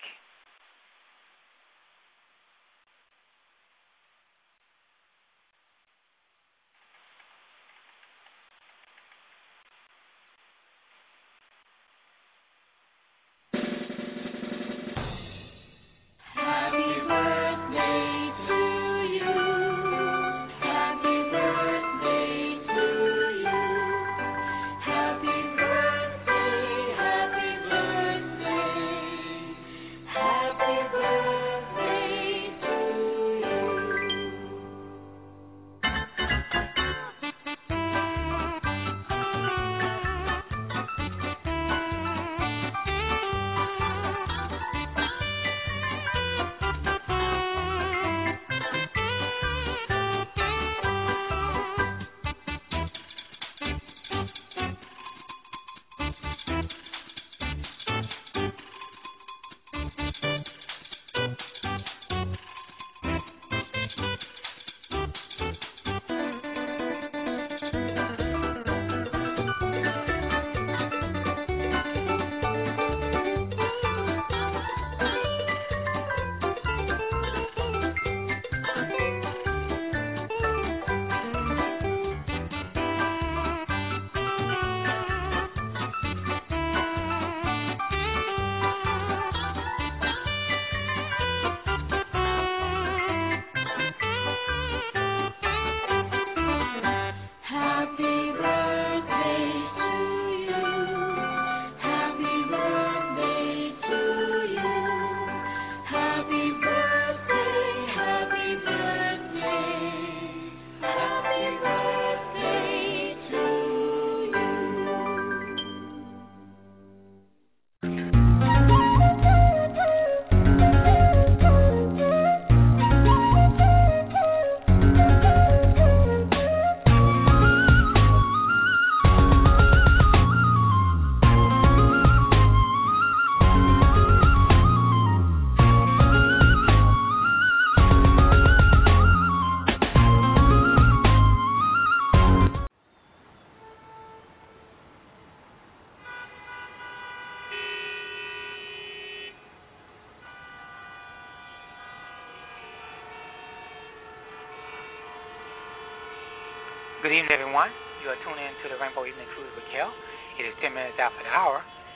[SPEAKER 2] Good evening, everyone. You are tuning in to the Rainbow Evening Cruise with Kel. It is 10 minutes after the hour.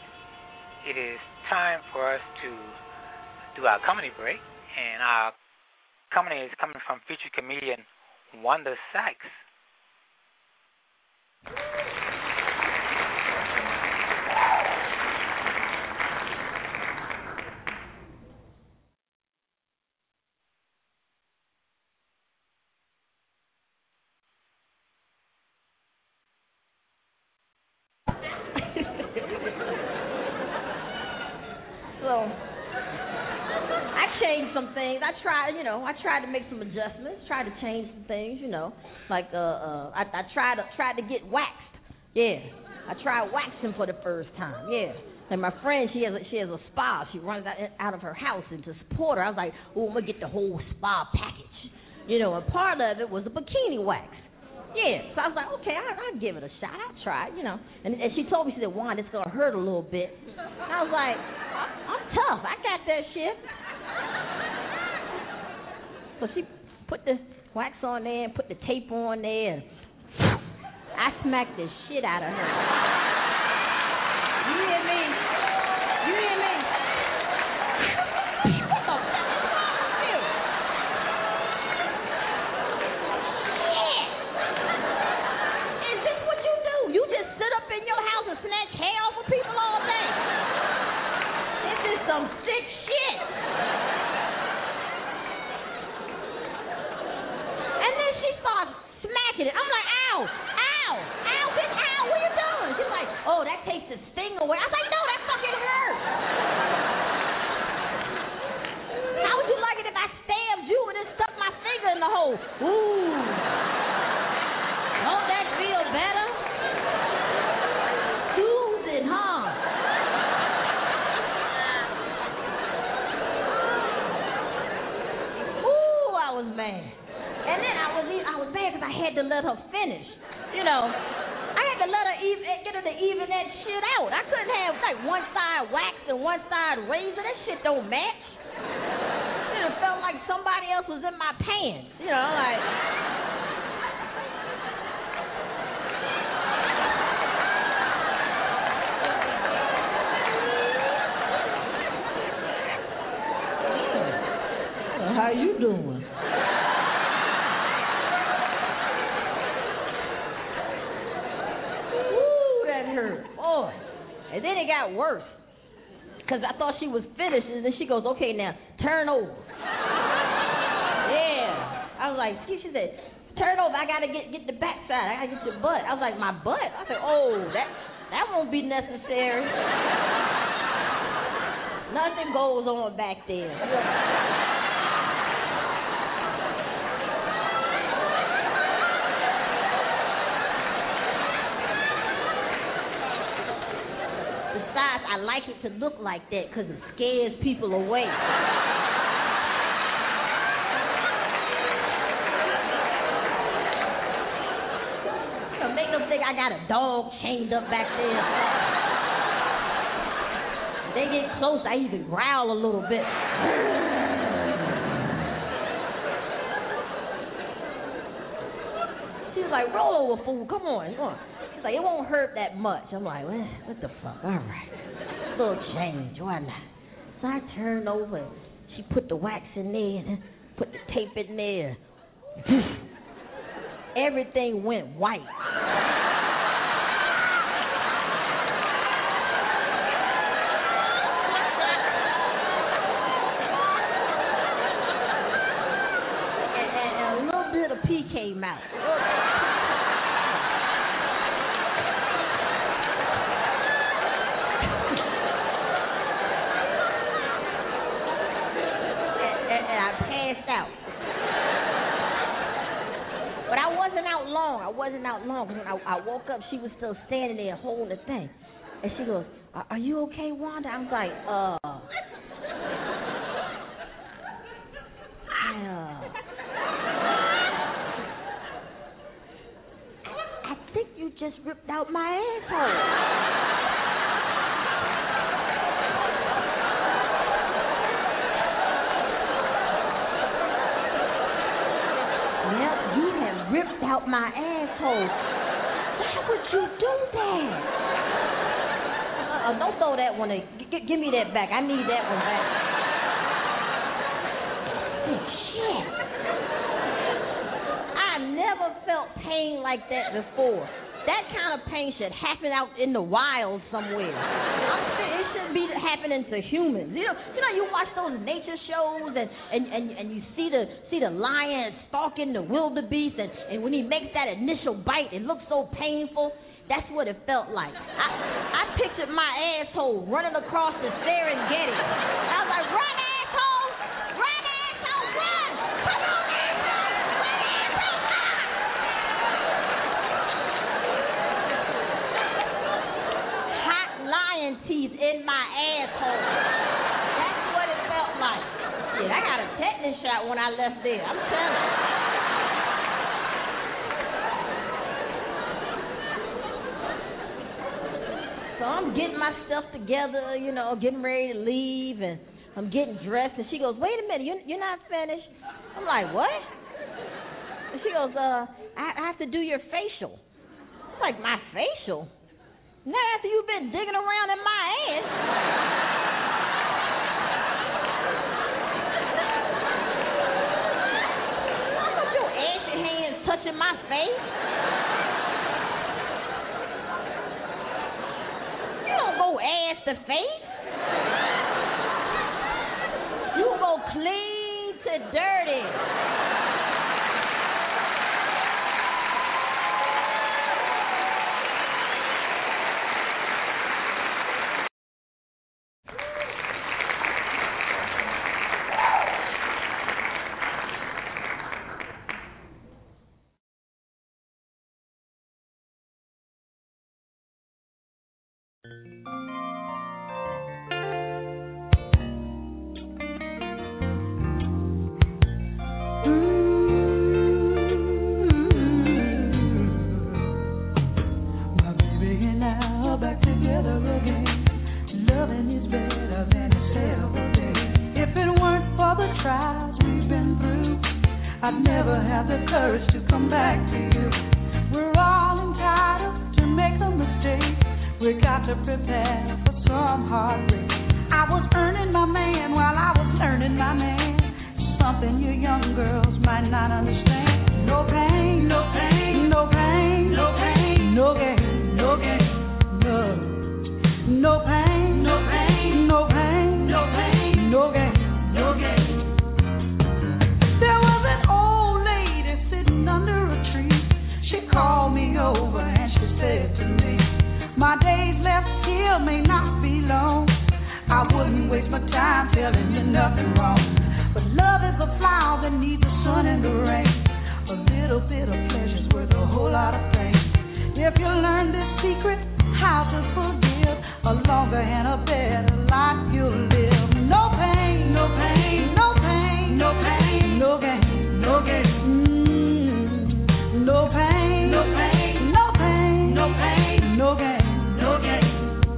[SPEAKER 2] It is time for us to do our comedy break, and our comedy is coming from featured comedian Wanda Sykes.
[SPEAKER 8] So I changed some things. I tried to make some adjustments, tried to change some things, like I tried to get waxed. Yeah, I tried waxing for the first time. Yeah, and my friend, she has a spa. She runs out of her house, and to support her, I was like, oh, I'm gonna get the whole spa package, and part of it was a bikini wax. Yeah, so I was like, okay, I'll give it a shot. I'll try it, And she told me, she said, Juan, it's going to hurt a little bit. And I was like, I'm tough. I got that shit. So she put the wax on there and put the tape on there. And I smacked the shit out of her. You hear me? You hear me? What the fuck? Snatch hair off of people all day. This is some sick shit. And then she starts smacking it. I'm like, ow, ow, ow, bitch, ow, what you doing? She's like, oh, that takes the sting away. I was like, no, that fucking hurt. How would you like it if I stabbed you and then stuck my finger in the hole? Ooh. Don't that feel better? Hard. man. And then I was mad because I had to let her finish. You know, I had to let her get her to even that shit out. I couldn't have like one side wax and one side razor. That shit don't match. It felt like somebody else was in my pants. You know, like. How you doing? Ooh, that hurt. Boy. And then it got worse. Because I thought she was finished. And then she goes, okay, now, turn over. Yeah. I was like, she said, turn over. I got to get the backside. I got to get your butt. I was like, my butt? I said, oh, that won't be necessary. Nothing goes on back there. Besides, I like it to look like that because it scares people away. Make them think I got a dog chained up back there. They get close, I even growl a little bit. She's like, roll over, fool. Come on. She's like, it won't hurt that much. I'm like, well, what the fuck? All right. A little change. Why not? So I turned over and she put the wax in there and put the tape in there. Everything went white. And a little bit of pee came out. And I passed out. But I wasn't out long. When I woke up, she was still standing there holding the thing. And she goes, are you okay, Wanda? I was like, I think you just ripped out my asshole. Ripped out my asshole. Why would you do that? Don't throw that one in. Give me that back. I need that one back. Shit. I never felt pain like that before. That kind of pain should happen out in the wild somewhere. It shouldn't be happening to humans. You know, you watch those nature shows and you see the lion stalking the wildebeest, and when he makes that initial bite, it looks so painful. That's what it felt like. I pictured my asshole running across the Serengeti. I was like, run, asshole! Run, asshole, run! Come on, asshole! Run, asshole, run! Hot lion teeth in my asshole. That's what it felt like. Shit, I got a tetanus shot when I left there. I'm telling you. So I'm getting my stuff together, you know, getting ready to leave, and I'm getting dressed, and she goes, wait a minute, you're not finished? I'm like, what? And she goes, I have to do your facial. I'm like, my facial? Not after you've been digging around in my ass. I want your ashy hands touching my face. Ass to face. You go clean to dirty.
[SPEAKER 9] I'd never have the courage to come back to you. We're all entitled to make a mistake. We got to prepare for some heartbreak. I was earning my man while I was learning my man. Something you young girls might not understand. No pain, no pain, no pain, no pain, no gain, no gain, no. No pain, no pain, no pain, no pain, no gain, no gain. There was an old lady sitting under a tree. She called me over and she said to me, my days left here may not be long. I wouldn't waste my time telling you nothing wrong. But love is a flower that needs the sun and the rain. A little bit of pleasure's worth a whole lot of pain. If you learn this secret, how to forgive, a longer and a better life you'll live. No pain, no pain, no pain, no pain, no gain, no gain. No pain, no pain, no pain, no pain, no gain, no gain.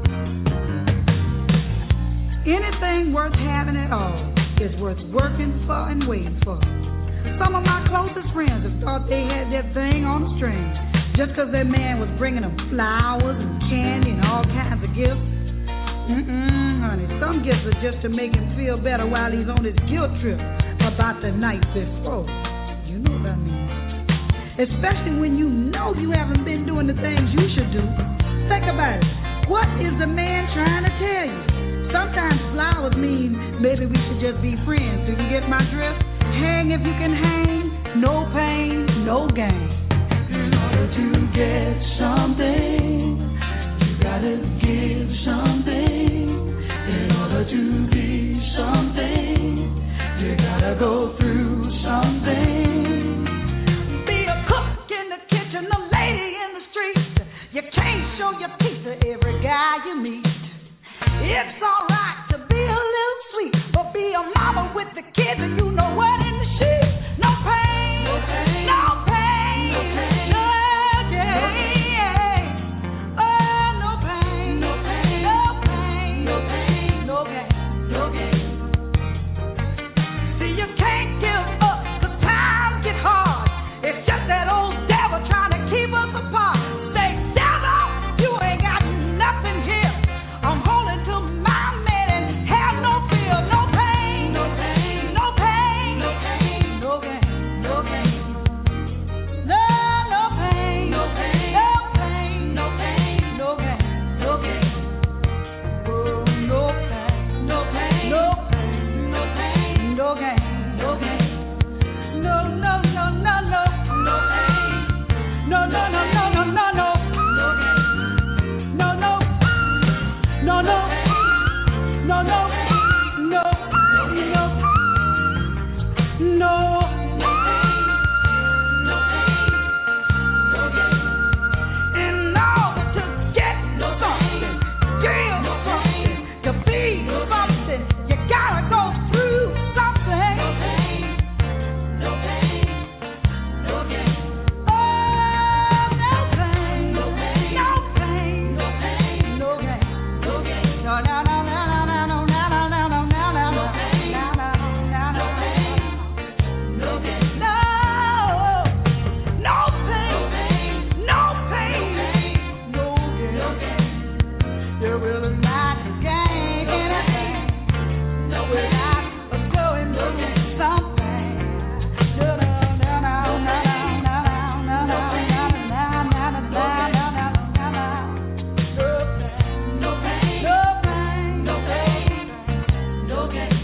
[SPEAKER 9] Anything worth having at all is worth working for and waiting for. Some of my closest friends have thought they had their thing on a string just because their man was bringing them flowers and candy and all kinds of gifts. Honey, some gifts are just to make him feel better while he's on his guilt trip about the night before. You know what I mean. Especially when you know you haven't been doing the things you should do. Think about it. What is the man trying to tell you? Sometimes flowers mean maybe we should just be friends. Do you get my drift? Hang if you can hang. No pain, no gain. In order to get something, you gotta give something. In order to be something, you gotta go through something. Be a cook in the kitchen, a lady in the street. You can't show your teeth to every guy you meet. It's alright to be a little sweet, but be a mama with the kids and you know what in the sheets. No pain, no pain, no pain, no pain, no gain. Oh, no pain, no pain, no pain, no pain, no gain, no gain. See, you can't give up, 'cause times get hard. It's just that old devil trying to keep us apart. Say, devil, you ain't got nothing here. I'm holding to my man and have no fear, no pain, no pain, no pain, no pain, no gain, no gain. No, no pain, no pain, no pain, no pain, no gain, no gain. Oh, no pain, no pain, no pain, no pain, no gain, no gain. No, no, no, no, no, no pain. No, no, no, no, no, no, no, no gain. No, no. No, no, no, no, no, no, no. In order to get something, give something, to be something, you gotta go through something. No pain, no pain, no gain. Oh, no pain, no pain, no pain, no pain, no gain. No, no, no, no, no, no, no, no, no, no, no, no, no, pain, no, no, no, no, pain, no pain, no, no pain, no pain, no gain. You will not gain anything without going through something. No, no, no, no, no, no, no, no, no, no, no, no, no, no.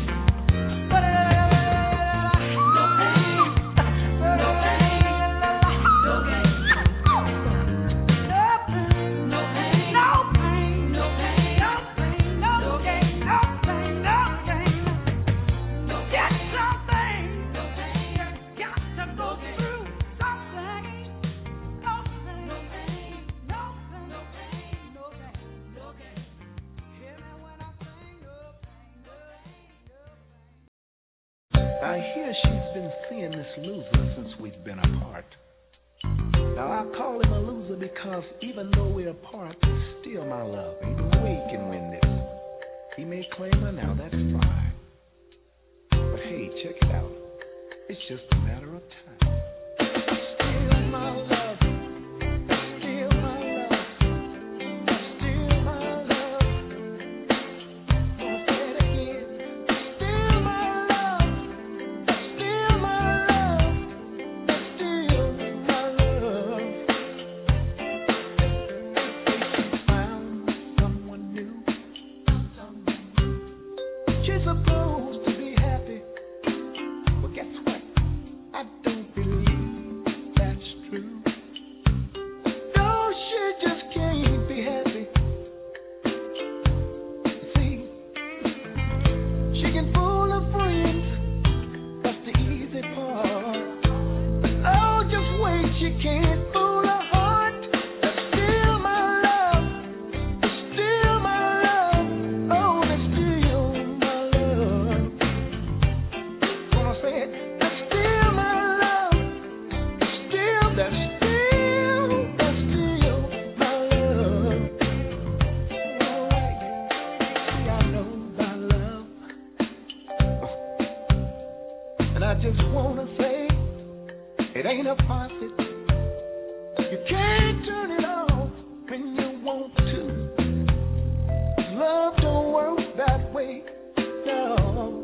[SPEAKER 6] I hear she's been seeing this loser since we've been apart. Now I call him a loser because even though we're apart, he's still my love. Ain't no way he can win this. He may claim her now, that's fine. But hey, check it out. It's just a matter of time. Still my love, still my love, still my love. Gonna say it again. Still my love, still my love, still my love. Found someone new. She's supposed to be happy. But guess what? I don't believe that's true. No, she just can't be happy. See, she can fool her friends. That's the easy part. But oh, just wait, she can't fool her heart. That's still my love. That's still my love. Oh, that's still my love. Gonna say it. That's still my love. Still, that's still my love. Alright. See, I know my love. And I just wanna say, it ain't a faucet. You can't turn it off when you want to. Love don't work that way, no.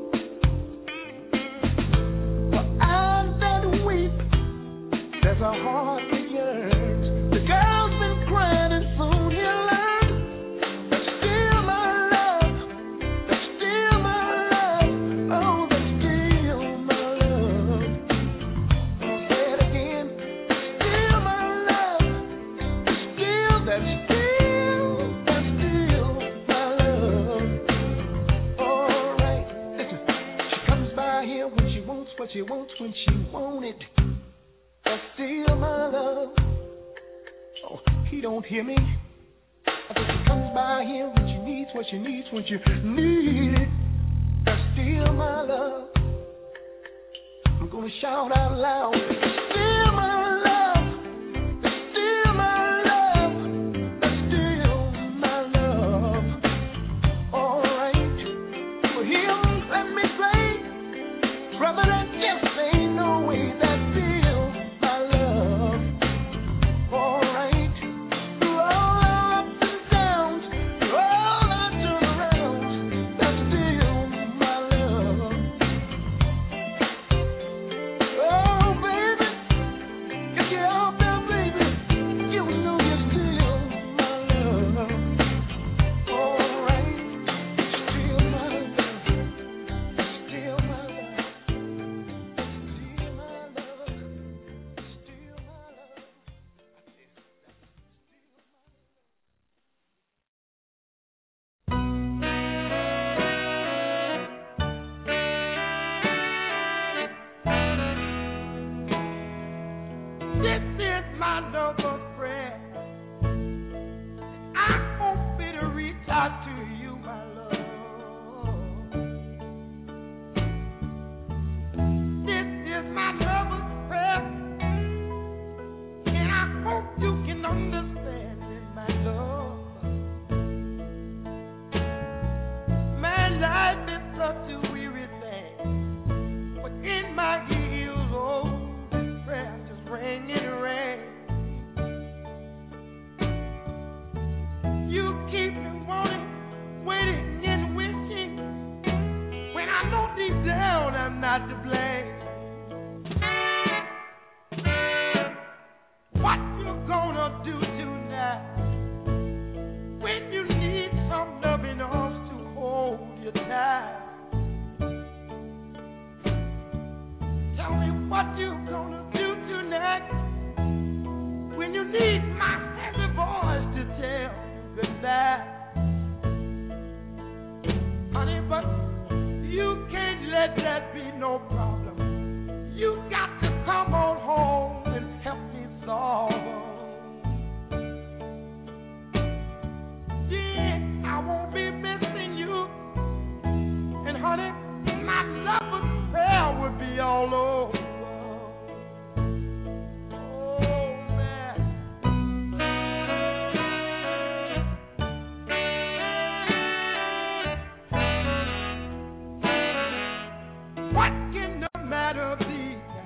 [SPEAKER 6] For eyes that weep, there's a heart that yearns. The girl's been crying and soon he'll learn. That's still my love. That's still my love. Oh, that's still my love. I'll say it again. Still my love. Still, that's still my love. All right, listen. She comes by here when she wants what she wants when she want it. That's still my love. Oh, he don't hear me. I said she comes by here when she needs what she needs when she need it. That's still my love. I'm gonna shout out loud. Still my love. That's still my love. That's still my love. All right. For him, let me say, brother, that just ain't no way. That's still my love. All right. Through all our ups and downs, through all our turnarounds, that's still my love. Oh, baby, if you're out there, baby, you know you're still my love. All right. Still my love. Still my love. Still my love. Still my love. This is my noble prayer. I hope it'll reach out to you, my love. This is my noble prayer, and I hope you can understand it, my love. Man, life is such a weary thing, but in my ears, oh, this prayer just rang and rang. You keep me wanting, waiting and wishing, when I know deep down I'm not to blame. What you gonna do tonight when you need some loving arms to hold you tight? Tell me what you gonna do tonight when you need my heavy voice to tell you goodbye. Honey, but you can't let that be no problem. You got to come on home and help me solve them. Yeah, I won't be missing you. And honey, my lover's prayer will be all over. Oh, man. What can the matter be?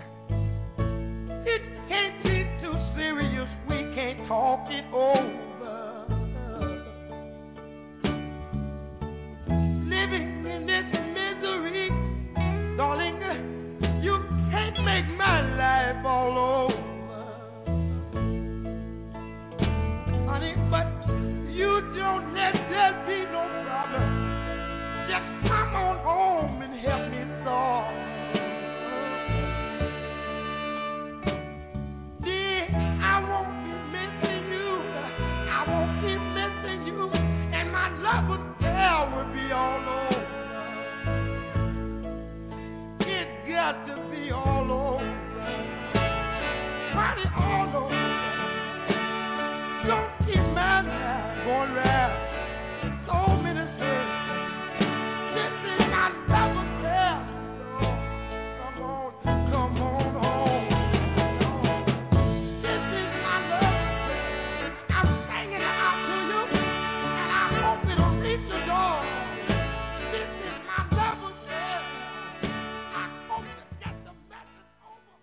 [SPEAKER 1] come on home and help me solve. Dear, I won't be missing you. I won't keep missing you, and my love will be all over. It got to be all over. Honey, all over. Don't keep my mind going round. So many things. This is my love affair. So, come on home. This is my love affair. I'm singing it out to you, and I hope it'll reach the door. This is my love affair. I hope to get the message over.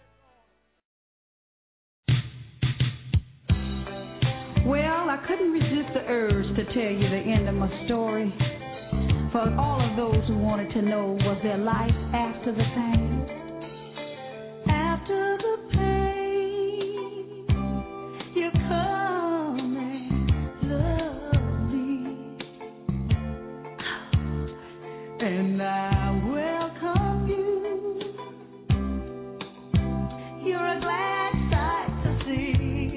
[SPEAKER 9] Well, I couldn't resist the urge to tell you the end of my story. For all of those who wanted to know, was there life after the pain? After the pain, you come and love me, and I welcome you. You're a glad sight to see.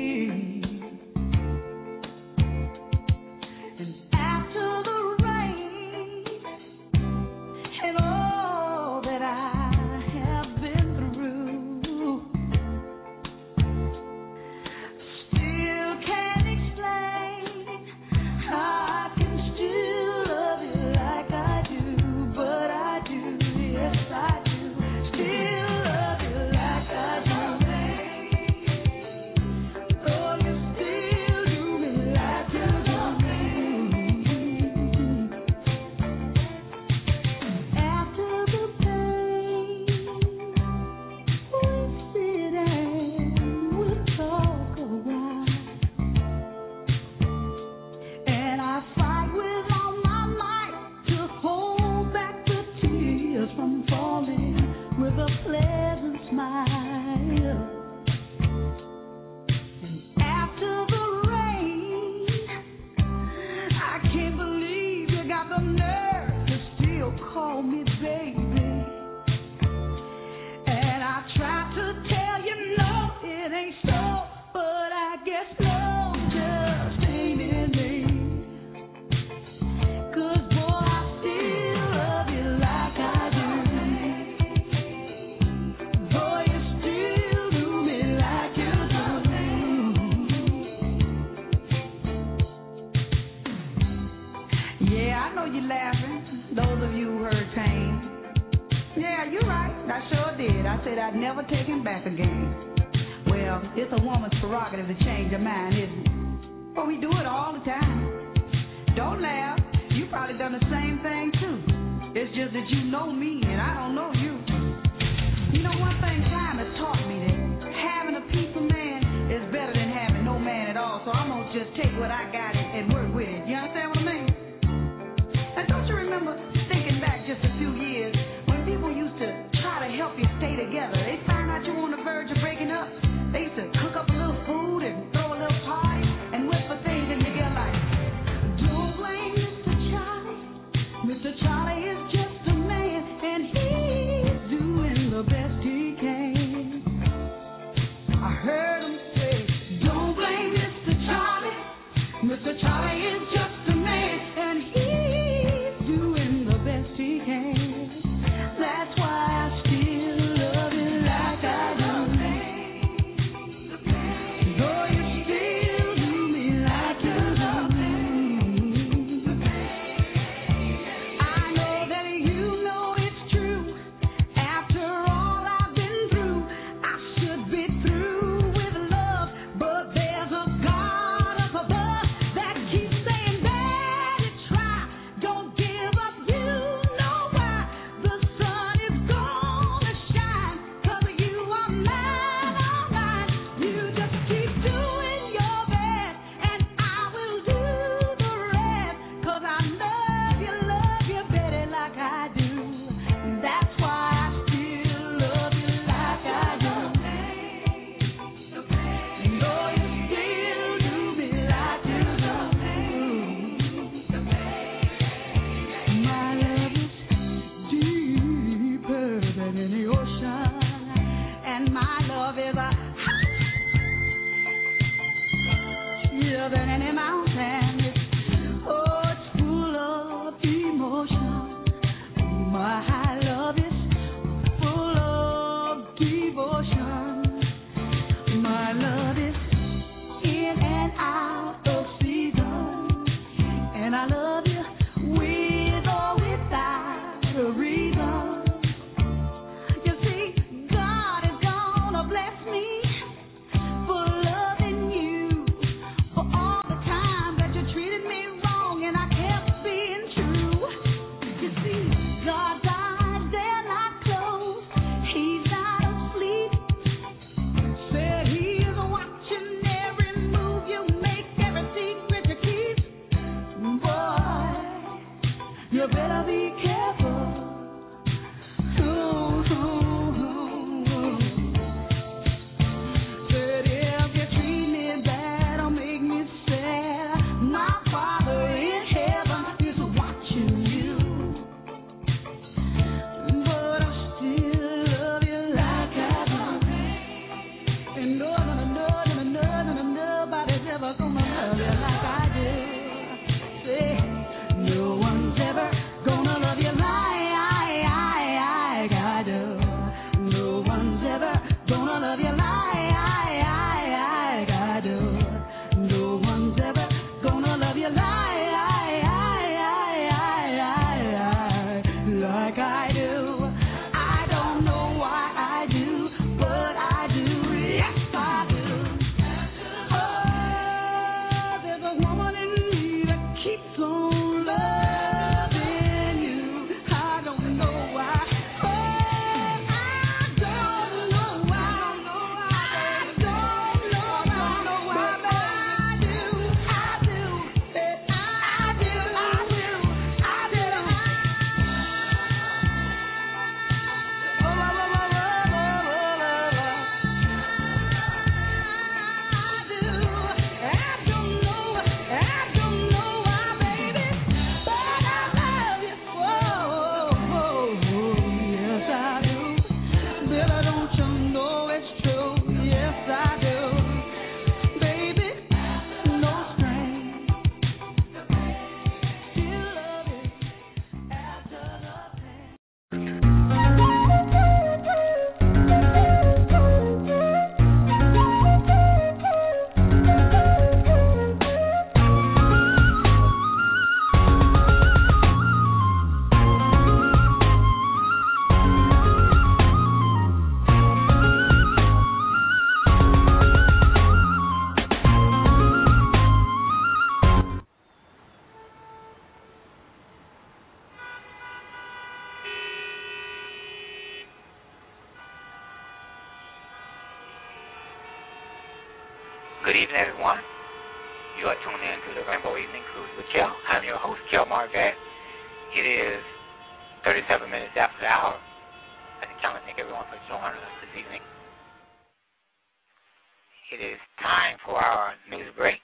[SPEAKER 9] And after the rain and all that I have been through, still can't explain how I can still love you like I do, but I do, yes I do, still love you like I do. Oh, you still do me like you do me. After the pain, we sit and we talk a while, and I fight with all my might to hold back the tears from falling with a pleasant smile. And after the rain, I can't believe you got the nerve to still call me baby. And I try to tell you no, it ain't so, but I guess no just ain't in me. 'Cause boy, I still love you like I do. Boy, you still do me like you do. Yeah, I know you're laughing, those of you who heard pain. Yeah, you're right, I sure did. I said I'd never take him back again. Well, it's a woman's prerogative to change her mind, isn't it? But we do it all the time. Don't laugh, you probably done the same thing too. It's just that you know me and I don't know you. You know, one thing time has taught me that having a piece of man is better than having no man at all. So I'm gonna just take what I got and work with it. You understand what I mean? And don't you remember thinking back just a few years when people used to try to help you stay together? They find out you were on the verge of breaking up. They used to cook up a little food and throw a little party and whisper things in your ear like, don't blame Mr. Charlie. Mr. Charlie is just a man and he's doing the best he can.
[SPEAKER 2] Good evening, everyone. You are tuned in to the Rainbow Evening Cruise with Kel. I'm your host, Kel Marvet. It is 37 minutes after the hour. I want to thank everyone for joining us this evening. It is time for our news break.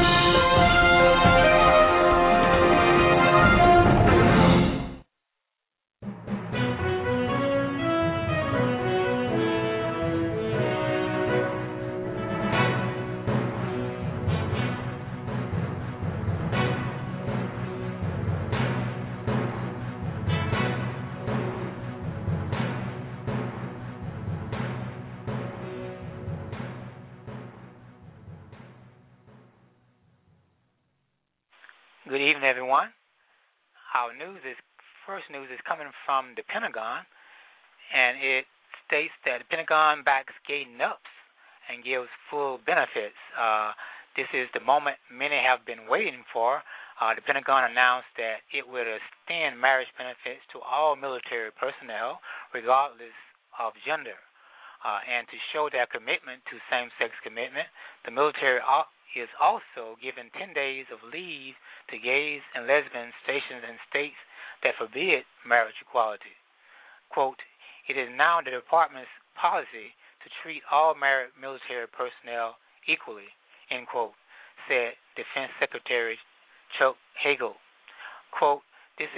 [SPEAKER 2] Good evening, everyone. Our first news is coming from the Pentagon, and it states that the Pentagon backs gay nups and gives full benefits. This is the moment many have been waiting for. The Pentagon announced that it would extend marriage benefits to all military personnel, regardless of gender. And to show their commitment to same-sex commitment, the military is also given 10 days of leave to gays and lesbians stationed in states that forbid marriage equality. Quote, it is now the department's policy to treat all married military personnel equally, end quote, said Defense Secretary Chuck Hagel. Quote, this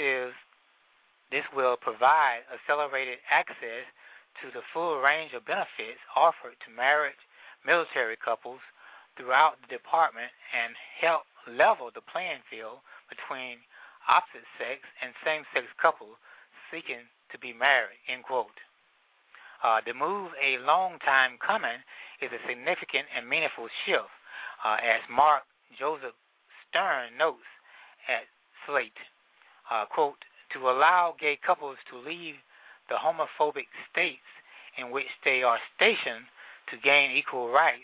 [SPEAKER 2] will provide accelerated access to the full range of benefits offered to married military couples throughout the department and help level the playing field between opposite sex and same-sex couples seeking to be married, end quote. The move, a long time coming, is a significant and meaningful shift, as Mark Joseph Stern notes at Slate. Quote, to allow gay couples to leave the homophobic states in which they are stationed to gain equal rights,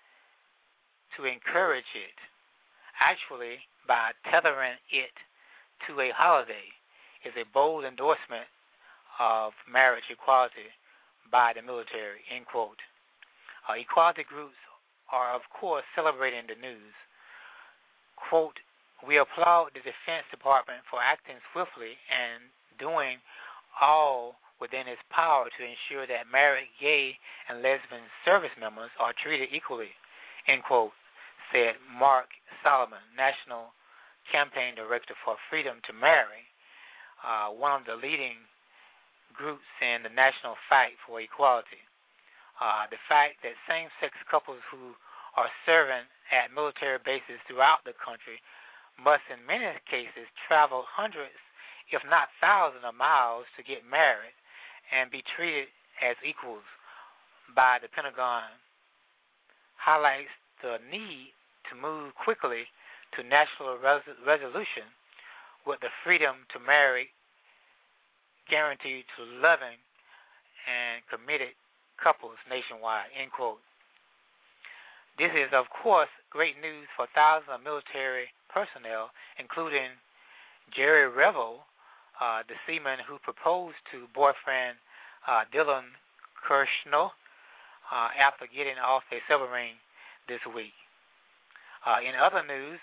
[SPEAKER 2] to encourage it, actually by tethering it to a holiday, is a bold endorsement of marriage equality by the military, end quote. Equality groups are, of course, celebrating the news. Quote, we applaud the Defense Department for acting swiftly and doing all within its power to ensure that married, gay, and lesbian service members are treated equally, end quote, said Mark Solomon, National Campaign Director for Freedom to Marry, one of the leading groups in the national fight for equality. The fact that same-sex couples who are serving at military bases throughout the country must in many cases travel hundreds, if not thousands of miles to get married and be treated as equals by the Pentagon highlights the need to move quickly to national resolution with the Freedom to Marry guaranteed to loving and committed couples nationwide, end quote. This is, of course, great news for thousands of military personnel, including Jerry Revel, the seaman who proposed to boyfriend Dylan Kirshner after getting off a submarine this week. In other news,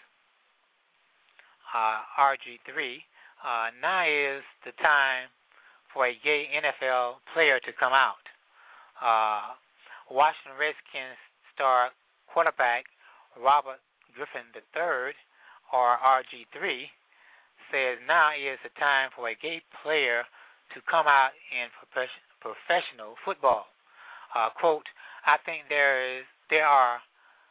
[SPEAKER 2] RG3, now is the time for a gay NFL player to come out. Washington Redskins star quarterback Robert Griffin III, or RG3, says now is the time for a gay player to come out in professional football. Quote, I think there are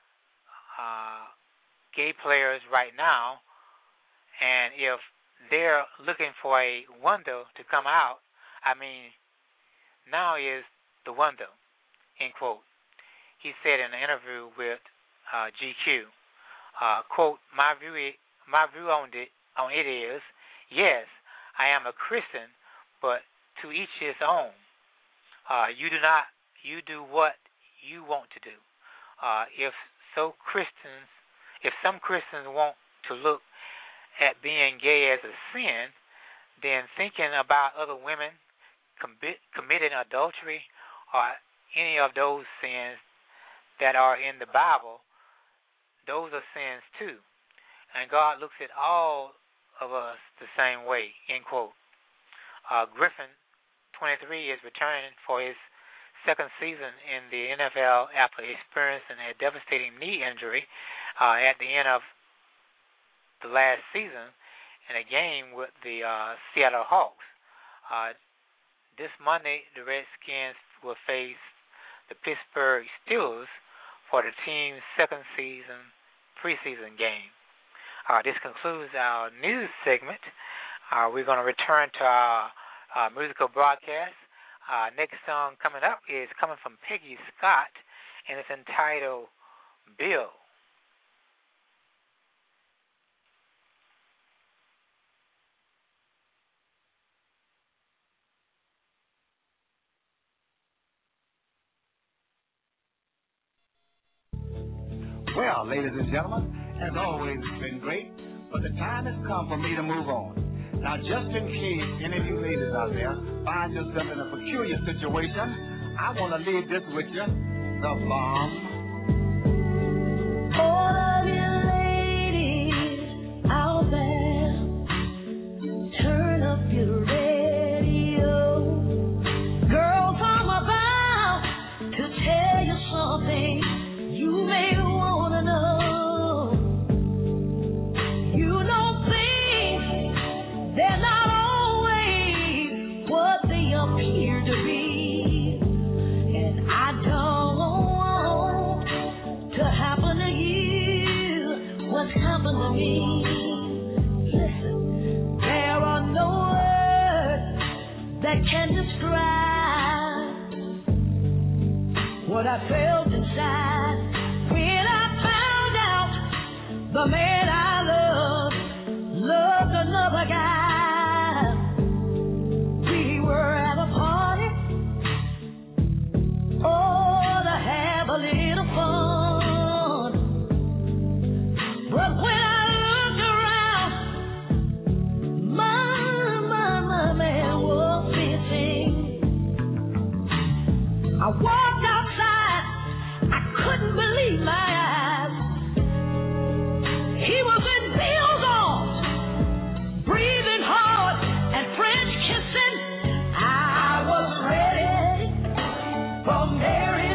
[SPEAKER 2] gay players right now, and if they're looking for a window to come out, I mean, now is the window, end quote. He said in an interview with GQ, quote, my view on it is, yes, I am a Christian, but to each his own. You do what you want to do. If some Christians want to look at being gay as a sin, then thinking about other women committing adultery or any of those sins that are in the Bible, those are sins too. And God looks at all of us the same way, end quote. Griffin, 23, is returning for his second season in the NFL after experiencing a devastating knee injury at the end of the last season in a game with the Seattle Hawks. This Monday, the Redskins will face the Pittsburgh Steelers for the team's second season preseason game. This concludes our news segment. We're going to return to our musical broadcast. Next song coming up is coming from Peggy Scott, and it's entitled Bill.
[SPEAKER 6] Well, ladies and gentlemen, as always, it's been great, but the time has come for me to move on. Now, just in case any of you ladies out there find yourself in a peculiar situation, I want to leave this with you, the bomb.
[SPEAKER 10] All of you ladies out there, turn up your radio. Girls, I'm about to tell you something you may want to know. You know things, they're not always what they appear to be. And I don't want to happen to you what's happened to me. Listen, there are no words that can describe what I felt inside when I found out the man I loved another guy. We were at a party, oh, to have a little fun. But when I looked around, my man was missing. I walked outside, I couldn't believe my eyes. He was in Bill's arms, breathing hard and French kissing. I was ready for Mary,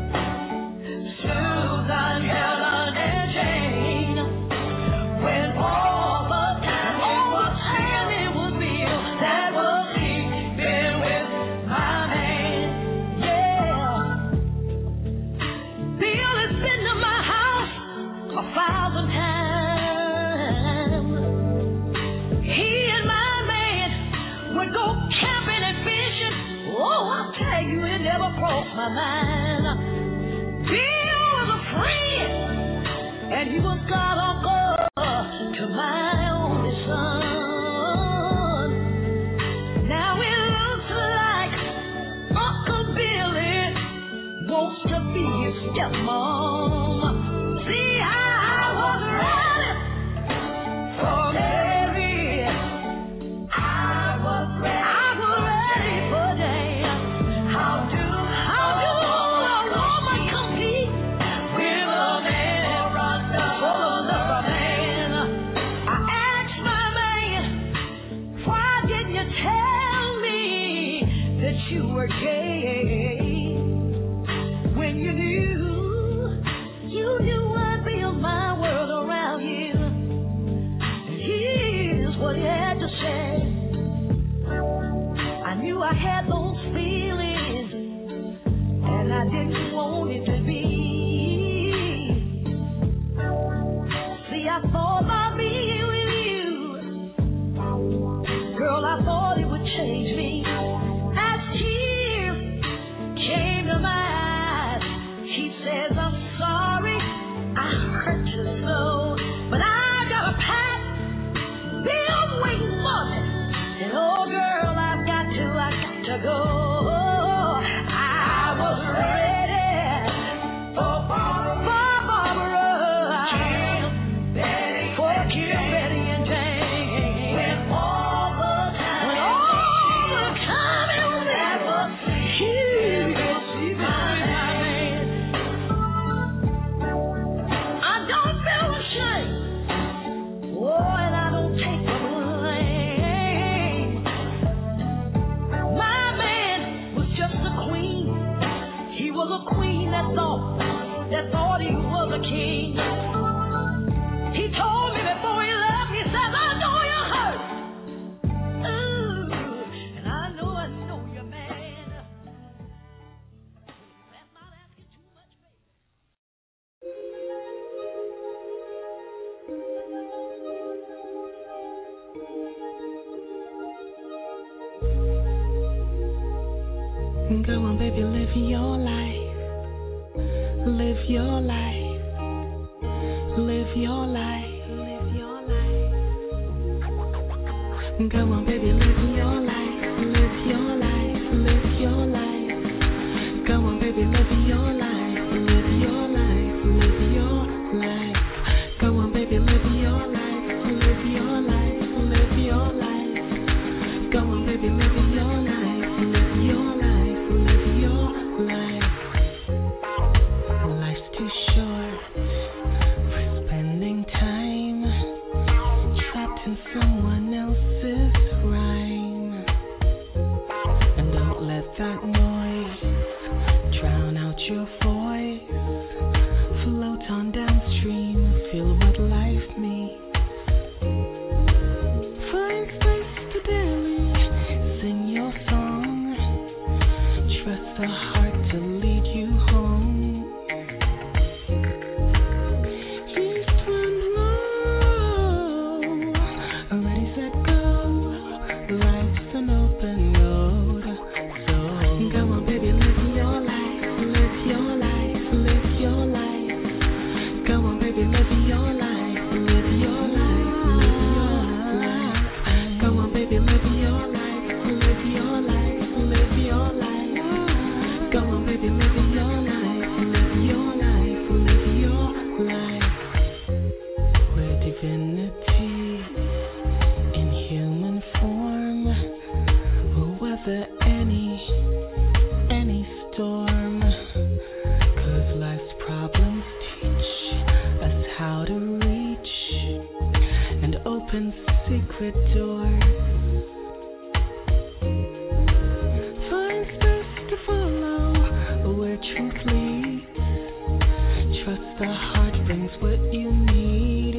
[SPEAKER 10] Susan, Helen, and Jane. When all the time it was him, it was Bill that was sleeping with my man. Yeah, Bill has been to my house 1,000 times. He and my man would go camping and fishing. Oh, I'll tell you, it never crossed my mind. Bill was a friend, and he was God uncle to my only son. Now in hurricane. When you knew I'd build my world around you. And here's what he had to say. I knew I had those feelings, and I didn't want it to be. See, I thought about being with you. Girl, I thought it would change me. As tears came to my eyes, he says, I'm sorry, I hurt you so. But I got a path built waiting for me. And oh, girl, I've got to go. I was ready for Barbara, for Kim, Betty, and Jane. When all the time it was ever here, see my name. I don't feel ashamed. Oh, and I don't take the blame. My man was just a queen. He was a queen that thought he was a king. He told me before he left, he says, I know you're hurt. Ooh, and I know you're mad. That's not asking too much,
[SPEAKER 11] Go on, baby, live your life. Live your life. Live your life. Live your life. Go on, baby, live your life. Live your life. Live your life. Go on, baby, live your life. Live your life. Live your life. Go on, baby, live your life. Live your life. Live your life. Go on, baby, live your life. Live your life. Live your life. Life's too short for spending time trapped in someone else's rhyme. And don't let that noise drown out your voice. Float on downstream, feel what life means. Find space to daily sing your song. Trust the heart to lead you home. East wind blow, already set go. Life's an open road. So go on, baby, live your life. Live your life. Live your life. Go on, baby, live your life. Live your life. Live your life. Go on, baby, live your life. Live your life. Live your life. Go on, baby, live your life. Live your life. Live your life. Where divinity in human form will weather any storm. 'Cause life's problems teach us how to reach and open secret doors. Find space to follow where truth leads. Trust the heart brings what you need.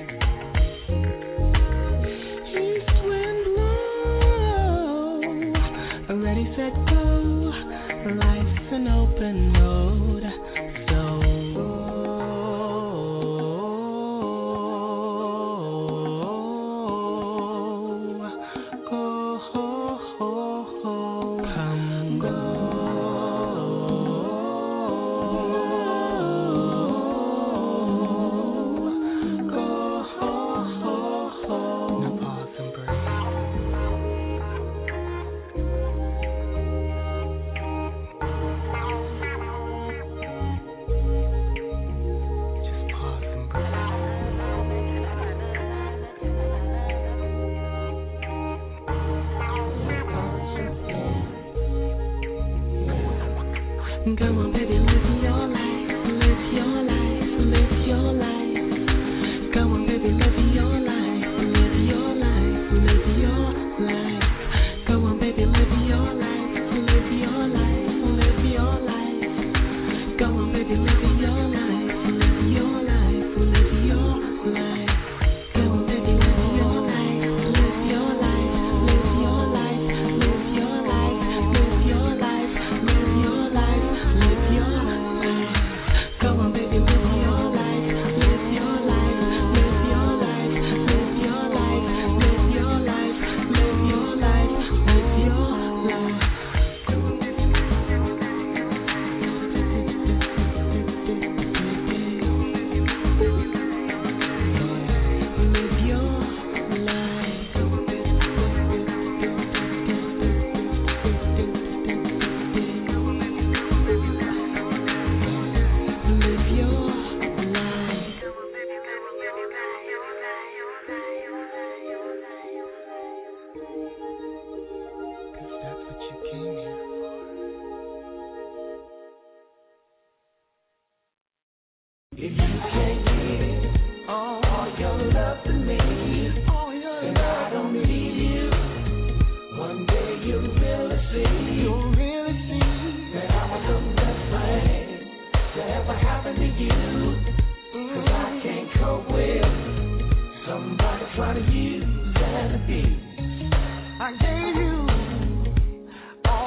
[SPEAKER 11] East wind blow, already set go. Life's an open road. So go, come go. Now pause and breathe. Just pause and breathe. Go on, baby, live your life. Live your life. Live your life. Go on, baby, live your life. Live your life. Live your life. Go on, baby, live your life. Live your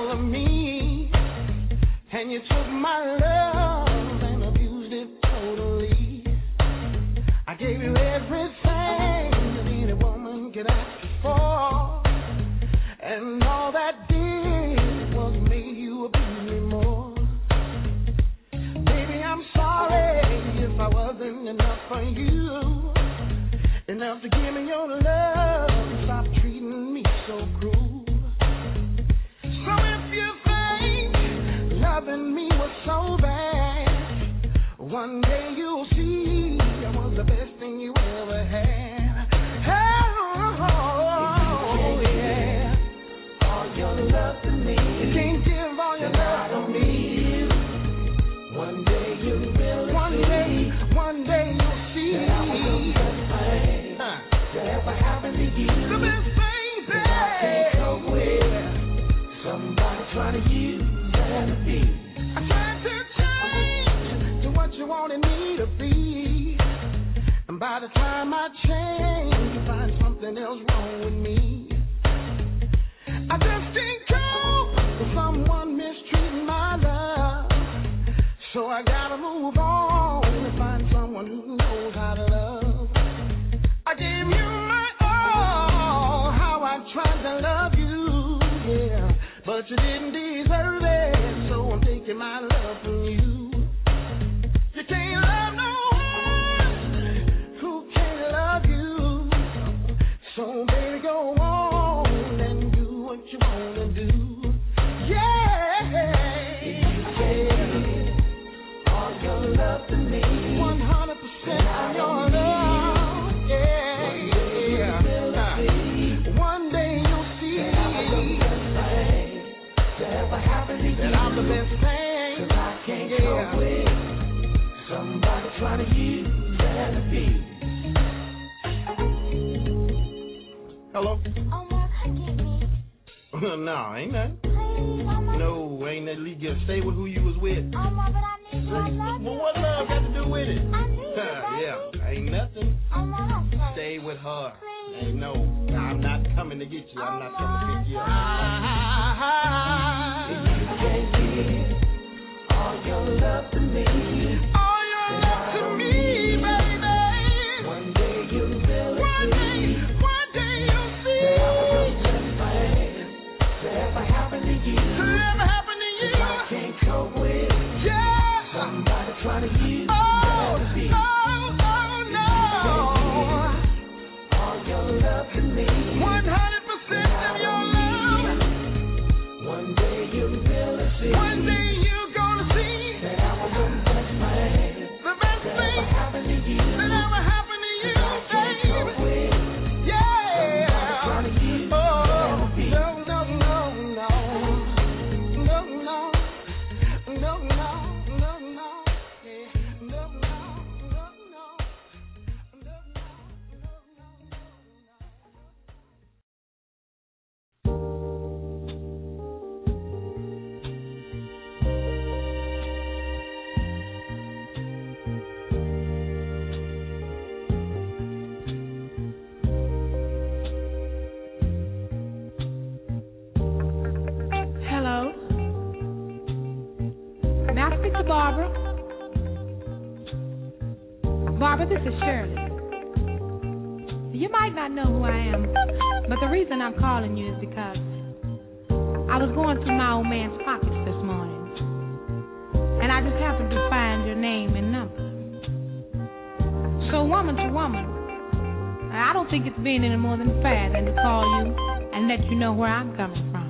[SPEAKER 1] all of me, and you took my love and abused it totally. I gave you everything that any woman could ask for, and all that did was make you abuse me more. Baby, I'm sorry if I wasn't enough for you, enough to give me your love. Stop treating me so cruel. So if you think loving me was so bad, one day you'll see I was the best thing you ever had. Oh, yeah. All your love to me. You can't give all your love to me. One day you'll really one day you'll see that I was the best thing that ever happened to you. The best thing that I can't cope with. Somebody trying to use that to be. I tried to change to what you wanted me to be, and by the time I change, you find something else wrong with me. I just can't cope with someone mistreating my love, so I gotta move on and find someone who knows how to love. I gave you my all, how I tried to love you, yeah, but you didn't deserve it, so I'm taking my love from you. You can't love no one who can't love you, so baby go on and do what you wanna do. Yeah, all your love to me, 100% of your love. Yeah, one day you'll see that I'm the best thing that ever happened to you. That I'm the best thing, 'cause I can't cope with somebody trying to use that to be. Hello?
[SPEAKER 7] Oh, Mom, get me.
[SPEAKER 1] No, ain't that?
[SPEAKER 7] Please, Mama.
[SPEAKER 1] No, ain't that. Just stay with who you was with.
[SPEAKER 7] Oh, Mom, but I need you. I love you.
[SPEAKER 1] Well, what love got to do with it?
[SPEAKER 7] I need you, baby.
[SPEAKER 1] Yeah, ain't nothing.
[SPEAKER 7] Oh, Mama,
[SPEAKER 1] Stay with her.
[SPEAKER 7] Please.
[SPEAKER 1] Ain't no, I'm not coming to get you. I'm not coming to pick you up. If you can't give all your love to me, all your love to me, baby. One day you'll really one day you'll see that I was the best thing that ever happened to you. I can't cope with somebody trying to use that to be. All your love to me, 100% of your love. One day you'll really see. One day you're gonna see that I was the best thing. The best thing that ever happened to you. That ever happened to you, baby. Yeah. Trying to use that to be. No.
[SPEAKER 9] Hello. May I speak to Barbara? Barbara, this is Shirley. You might not know who I am, but the reason I'm calling you is because I was going through my old man's pockets this morning, and I just happened to find your name and number. So woman to woman, I don't think it's being any more than fair than to call you and let you know where I'm coming from.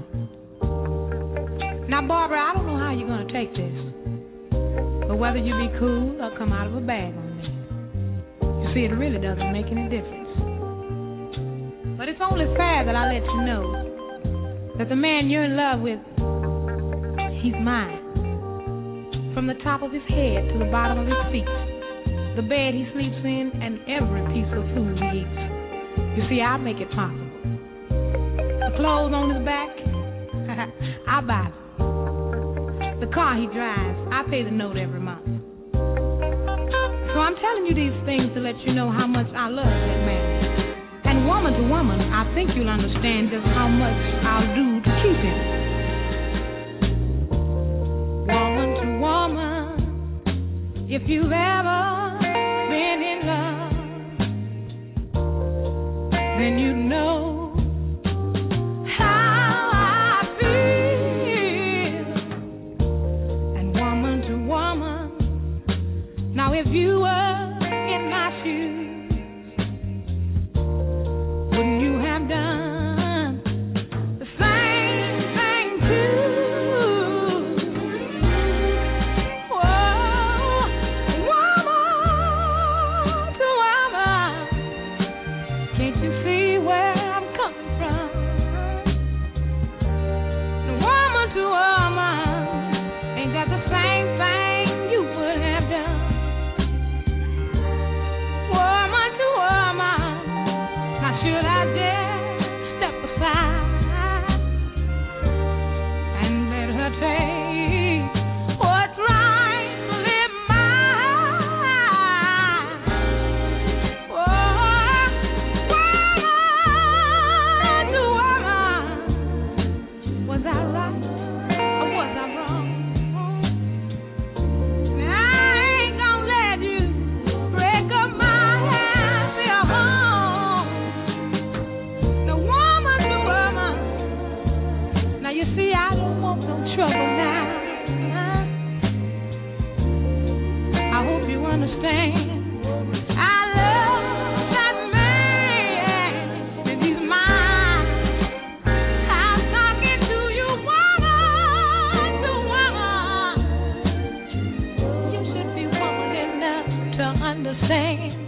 [SPEAKER 9] Now, Barbara, I don't know how you're going to take this, but whether you be cool or come out of a bag on me, you see, it really doesn't make any difference. But it's only fair that I let you know that the man you're in love with, he's mine. From the top of his head to the bottom of his feet, the bed he sleeps in, and every piece of food he eats. You see, I make it possible. The clothes on his back, I buy them. The car he drives, I pay the note every month. So I'm telling you these things to let you know how much I love that man. And woman to woman, I think you'll understand just how much I'll do to keep him. If you've ever been in love, then you know how I feel. And woman to woman, now if you were in my shoes, wouldn't you have done the same thing too? Understand